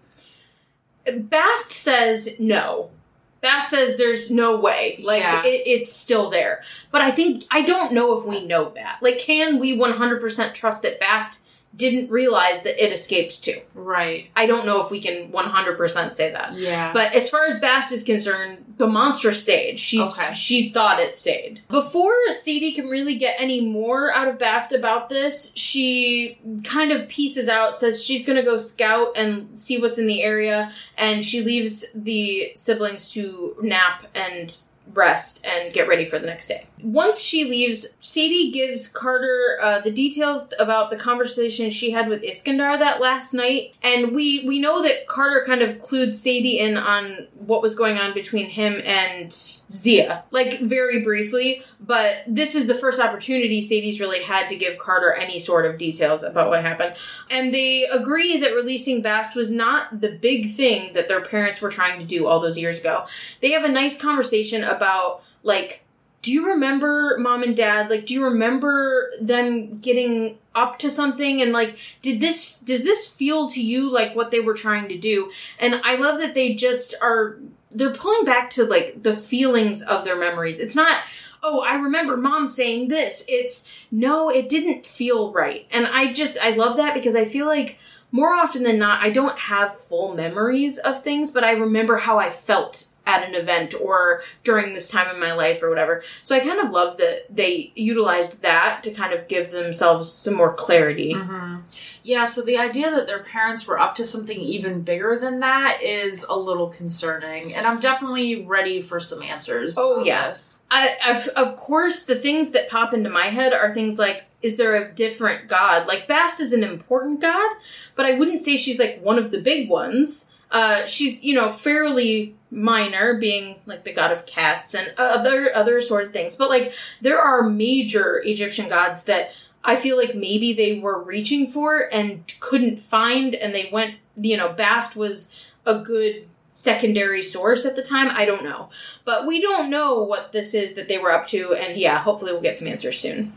Bast says no. Bast says there's no way. Like, yeah. it, it's still there. But I think, I don't know if we know that. Like, can we one hundred percent trust that Bast didn't realize that it escaped too? Right. I don't know if we can one hundred percent say that. Yeah. But as far as Bast is concerned, the monster stayed. She's, okay. She thought it stayed. Before Sadie can really get any more out of Bast about this, she kind of pieces out, says she's going to go scout and see what's in the area, and she leaves the siblings to nap and rest and get ready for the next day. Once she leaves, Sadie gives Carter uh, the details about the conversation she had with Iskandar that last night, and we we know that Carter kind of clued Sadie in on what was going on between him and Zia, like very briefly, but this is the first opportunity Sadie's really had to give Carter any sort of details about what happened. And they agree that releasing Bast was not the big thing that their parents were trying to do all those years ago. They have a nice conversation about, like, do you remember Mom and Dad? Like, do you remember them getting up to something? And, like, did this, does this feel to you like what they were trying to do? And I love that they just are, they're pulling back to, like, the feelings of their memories. It's not, oh, I remember Mom saying this. It's, no, it didn't feel right. And I just, I love that because I feel like more often than not, I don't have full memories of things, but I remember how I felt at an event or during this time in my life or whatever. So I kind of love that they utilized that to kind of give themselves some more clarity. Mm-hmm. Yeah, so the idea that their parents were up to something even bigger than that is a little concerning. And I'm definitely ready for some answers. Oh, yes. I, I've, of course, the things that pop into my head are things like, is there a different god? Like, Bast is an important god, but I wouldn't say she's like one of the big ones. Uh, she's, you know, fairly minor, being like the god of cats and other other sort of things. But like, there are major Egyptian gods that I feel like maybe they were reaching for and couldn't find, and they went, you know, Bast was a good secondary source at the time. I don't know. But we don't know what this is that they were up to, and yeah, hopefully we'll get some answers soon.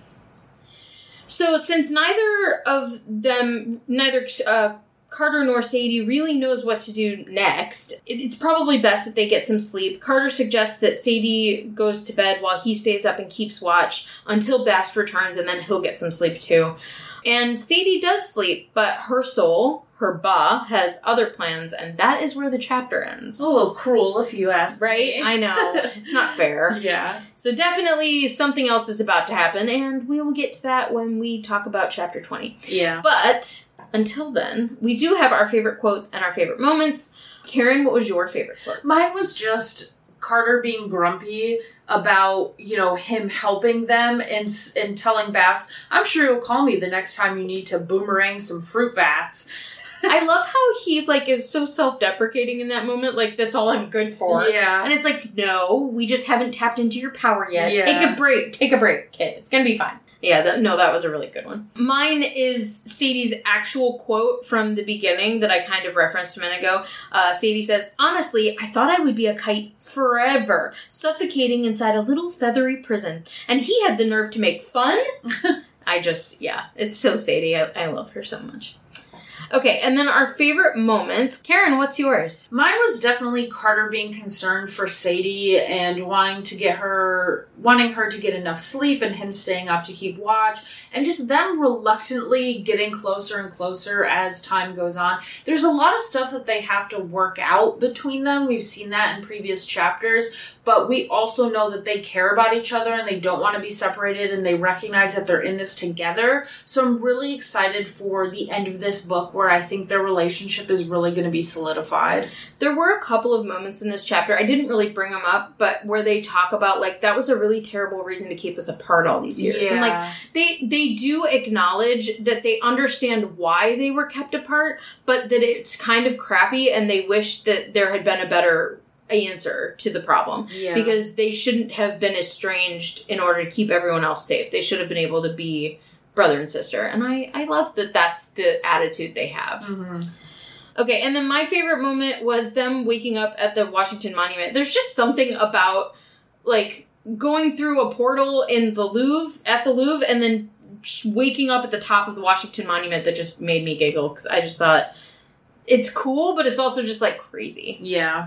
So since neither of them, neither uh, Carter nor Sadie really knows what to do next, it's probably best that they get some sleep. Carter suggests that Sadie goes to bed while he stays up and keeps watch until Bast returns, and then he'll get some sleep too. And Sadie does sleep, but her soul, her Ba, has other plans, and that is where the chapter ends. A little cruel, if you ask right? me. I know. It's not fair. Yeah. So definitely something else is about to happen, and we will get to that when we talk about chapter twenty. Yeah. But until then, we do have our favorite quotes and our favorite moments. Karen, what was your favorite quote? Mine was just Carter being grumpy about, you know, him helping them and, and telling Bast, I'm sure you'll call me the next time you need to boomerang some fruit bats. I love how he, like, is so self-deprecating in that moment. Like, that's all I'm good for. Yeah. And it's like, no, we just haven't tapped into your power yet. Yeah. Take a break. Take a break, kid. It's gonna be fine. Yeah, that, no, that was a really good one. Mine is Sadie's actual quote from the beginning that I kind of referenced a minute ago. Uh, Sadie says, honestly, I thought I would be a kite forever, suffocating inside a little feathery prison. And he had the nerve to make fun? I just, yeah, it's so Sadie. I, I love her so much. Okay, and then our favorite moment. Karen, what's yours? Mine was definitely Carter being concerned for Sadie and wanting to get her wanting her to get enough sleep and him staying up to keep watch, and just them reluctantly getting closer and closer as time goes on. There's a lot of stuff that they have to work out between them. We've seen that in previous chapters, but we also know that they care about each other and they don't want to be separated, and they recognize that they're in this together. So I'm really excited for the end of this book, where I think their relationship is really going to be solidified. There were a couple of moments in this chapter, I didn't really bring them up, but where they talk about, like, that was a really terrible reason to keep us apart all these years. Yeah. And, like, they, they do acknowledge that they understand why they were kept apart, but that it's kind of crappy, and they wish that there had been a better answer to the problem. Yeah. Because they shouldn't have been estranged in order to keep everyone else safe. They should have been able to be brother and sister. And I, I love that that's the attitude they have. Mm-hmm. Okay, and then my favorite moment was them waking up at the Washington Monument. There's just something about, like, going through a portal in the Louvre, at the Louvre, and then waking up at the top of the Washington Monument that just made me giggle, because I just thought, it's cool, but it's also just, like, crazy. Yeah.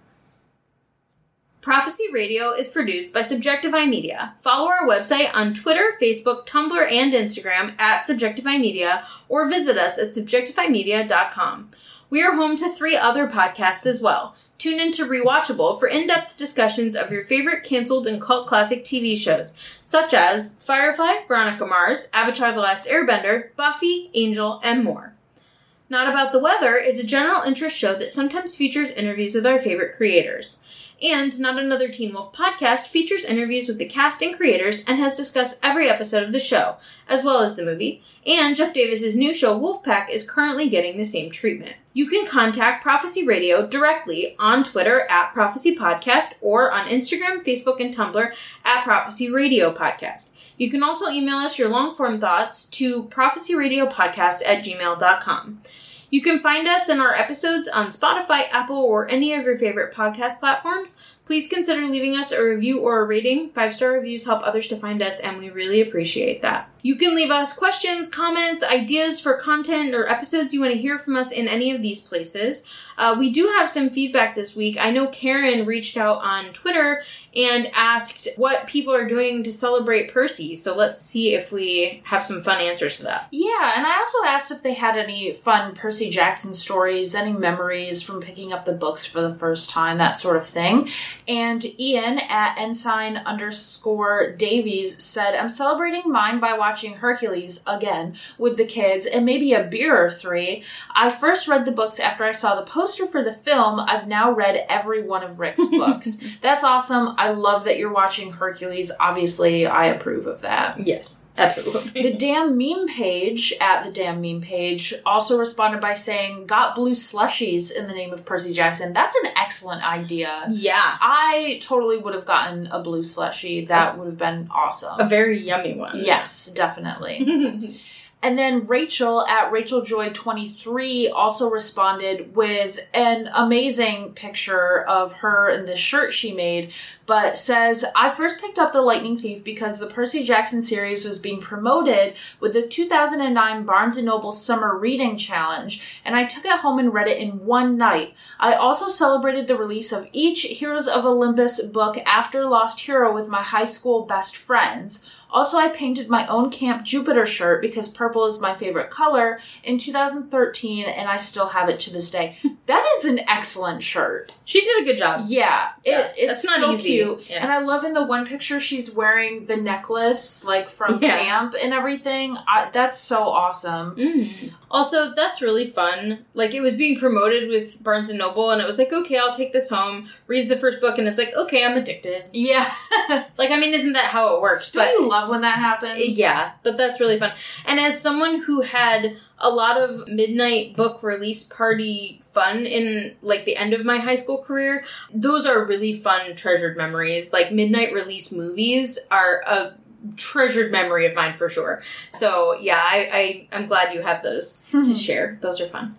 Prophecy Radio is produced by Subjectify Media. Follow our website on Twitter, Facebook, Tumblr, and Instagram at Subjectify Media, or visit us at subjectify media dot com. We are home to three other podcasts as well. Tune in to Rewatchable for in-depth discussions of your favorite canceled and cult classic T V shows, such as Firefly, Veronica Mars, Avatar: The Last Airbender, Buffy, Angel, and more. Not About the Weather is a general interest show that sometimes features interviews with our favorite creators. And Not Another Teen Wolf podcast features interviews with the cast and creators and has discussed every episode of the show, as well as the movie. And Jeff Davis's new show, Wolfpack, is currently getting the same treatment. You can contact Prophecy Radio directly on Twitter at Prophecy Podcast, or on Instagram, Facebook, and Tumblr at Prophecy Radio Podcast. You can also email us your long-form thoughts to prophecyradiopodcast at gmail dot com. You can find us and our episodes on Spotify, Apple, or any of your favorite podcast platforms. Please consider leaving us a review or a rating. Five-star reviews help others to find us, and we really appreciate that. You can leave us questions, comments, ideas for content, or episodes you want to hear from us in any of these places. Uh, we do have some feedback this week. I know Karen reached out on Twitter and asked what people are doing to celebrate Percy, so let's see if we have some fun answers to that. Yeah, and I also asked if they had any fun Percy Jackson stories, any memories from picking up the books for the first time, that sort of thing. And Ian at ensign underscore Davies said, I'm celebrating mine by watching Hercules again with the kids and maybe a beer or three. I first read the books after I saw the poster for the film. I've now read every one of Rick's books. That's awesome. I love that you're watching Hercules. Obviously, I approve of that. Yes, absolutely. The Damn Meme page at the Damn Meme page also responded by saying, got blue slushies in the name of Percy Jackson. That's an excellent idea. Yeah. I totally would have gotten a blue slushie. That would have been awesome. A very yummy one. Yes, definitely. And then Rachel at Rachel Joy twenty-three also responded with an amazing picture of her in this shirt she made, but says, I first picked up The Lightning Thief because the Percy Jackson series was being promoted with the two thousand nine Barnes and Noble Summer Reading Challenge, and I took it home and read it in one night. I also celebrated the release of each Heroes of Olympus book after Lost Hero with my high school best friends. Also, I painted my own Camp Jupiter shirt because purple is my favorite color in two thousand thirteen, and I still have it to this day. That is an excellent shirt. She did a good job. Yeah, it, yeah it's that's not so easy. cute. Yeah. And I love in the one picture she's wearing the necklace, like, from yeah. camp and everything. I, that's so awesome. Mm. Also, that's really fun. Like, it was being promoted with Barnes and Noble, and it was like, okay, I'll take this home. Reads the first book, and it's like, okay, I'm addicted. Yeah. Like, I mean, isn't that how it works? Don't but you love when that happens? Yeah, but that's really fun. And as someone who had a lot of midnight book release party fun in, like, the end of my high school career, those are really fun, treasured memories. Like, midnight release movies are a treasured memory of mine for sure. So, yeah, I, I, I'm glad you have those to share. Those are fun.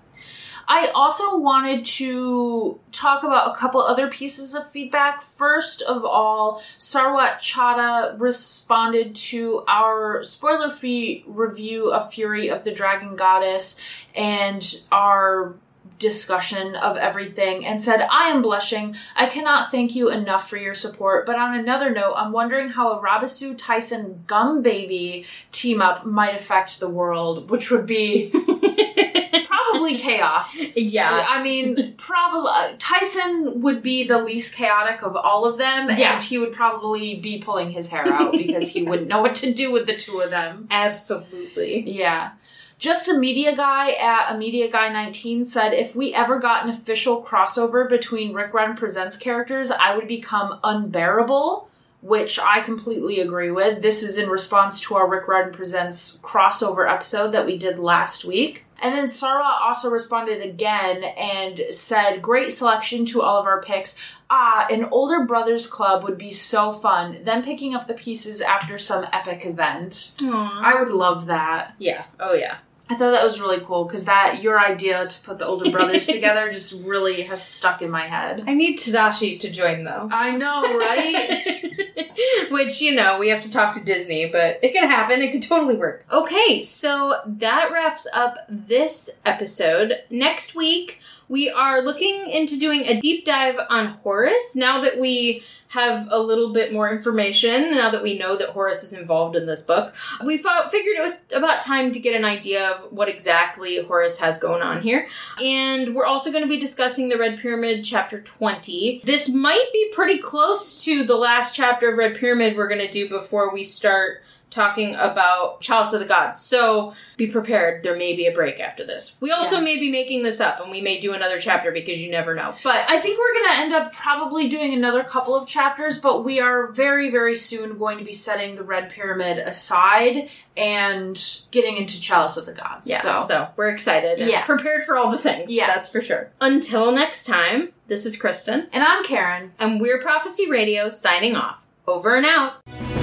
I also wanted to talk about a couple other pieces of feedback. First of all, Sarwat Chada responded to our spoiler-free review of Fury of the Dragon Goddess and our discussion of everything and said, I am blushing. I cannot thank you enough for your support. But on another note, I'm wondering how a Rabasu Tyson Gum Baby team up might affect the world, which would be probably chaos. Yeah. I mean, probably uh, Tyson would be the least chaotic of all of them, yeah. and he would probably be pulling his hair out because he wouldn't know what to do with the two of them. Absolutely. Yeah. Just a media guy at a media guy nineteen said, if we ever got an official crossover between Rick Run Presents characters, I would become unbearable, which I completely agree with. This is in response to our Rick Run Presents crossover episode that we did last week. And then Sarah also responded again and said, great selection to all of our picks. Ah, an older brothers club would be so fun. Then picking up the pieces after some epic event. Aww. I would love that. Yeah. Oh, yeah. I thought that was really cool because that your idea to put the older brothers together just really has stuck in my head. I need Tadashi to join, though. I know, right? Which, you know, we have to talk to Disney, but it could happen. It could totally work. Okay, so that wraps up this episode. Next week, we are looking into doing a deep dive on Horace. Now that we have a little bit more information, now that we know that Horace is involved in this book, we thought, figured it was about time to get an idea of what exactly Horace has going on here. And we're also going to be discussing the Red Pyramid chapter twenty. This might be pretty close to the last chapter of Red Pyramid we're going to do before we start talking about Chalice of the Gods. So be prepared. There may be a break after this. We also yeah. may be making this up, and we may do another chapter because you never know. But I think we're going to end up probably doing another couple of chapters, but we are very, very soon going to be setting the Red Pyramid aside and getting into Chalice of the Gods. Yeah, so, so we're excited and yeah. prepared for all the things. Yeah. That's for sure. Until next time, this is Kristen. And I'm Karen. And we're Prophecy Radio, signing off. Over and out.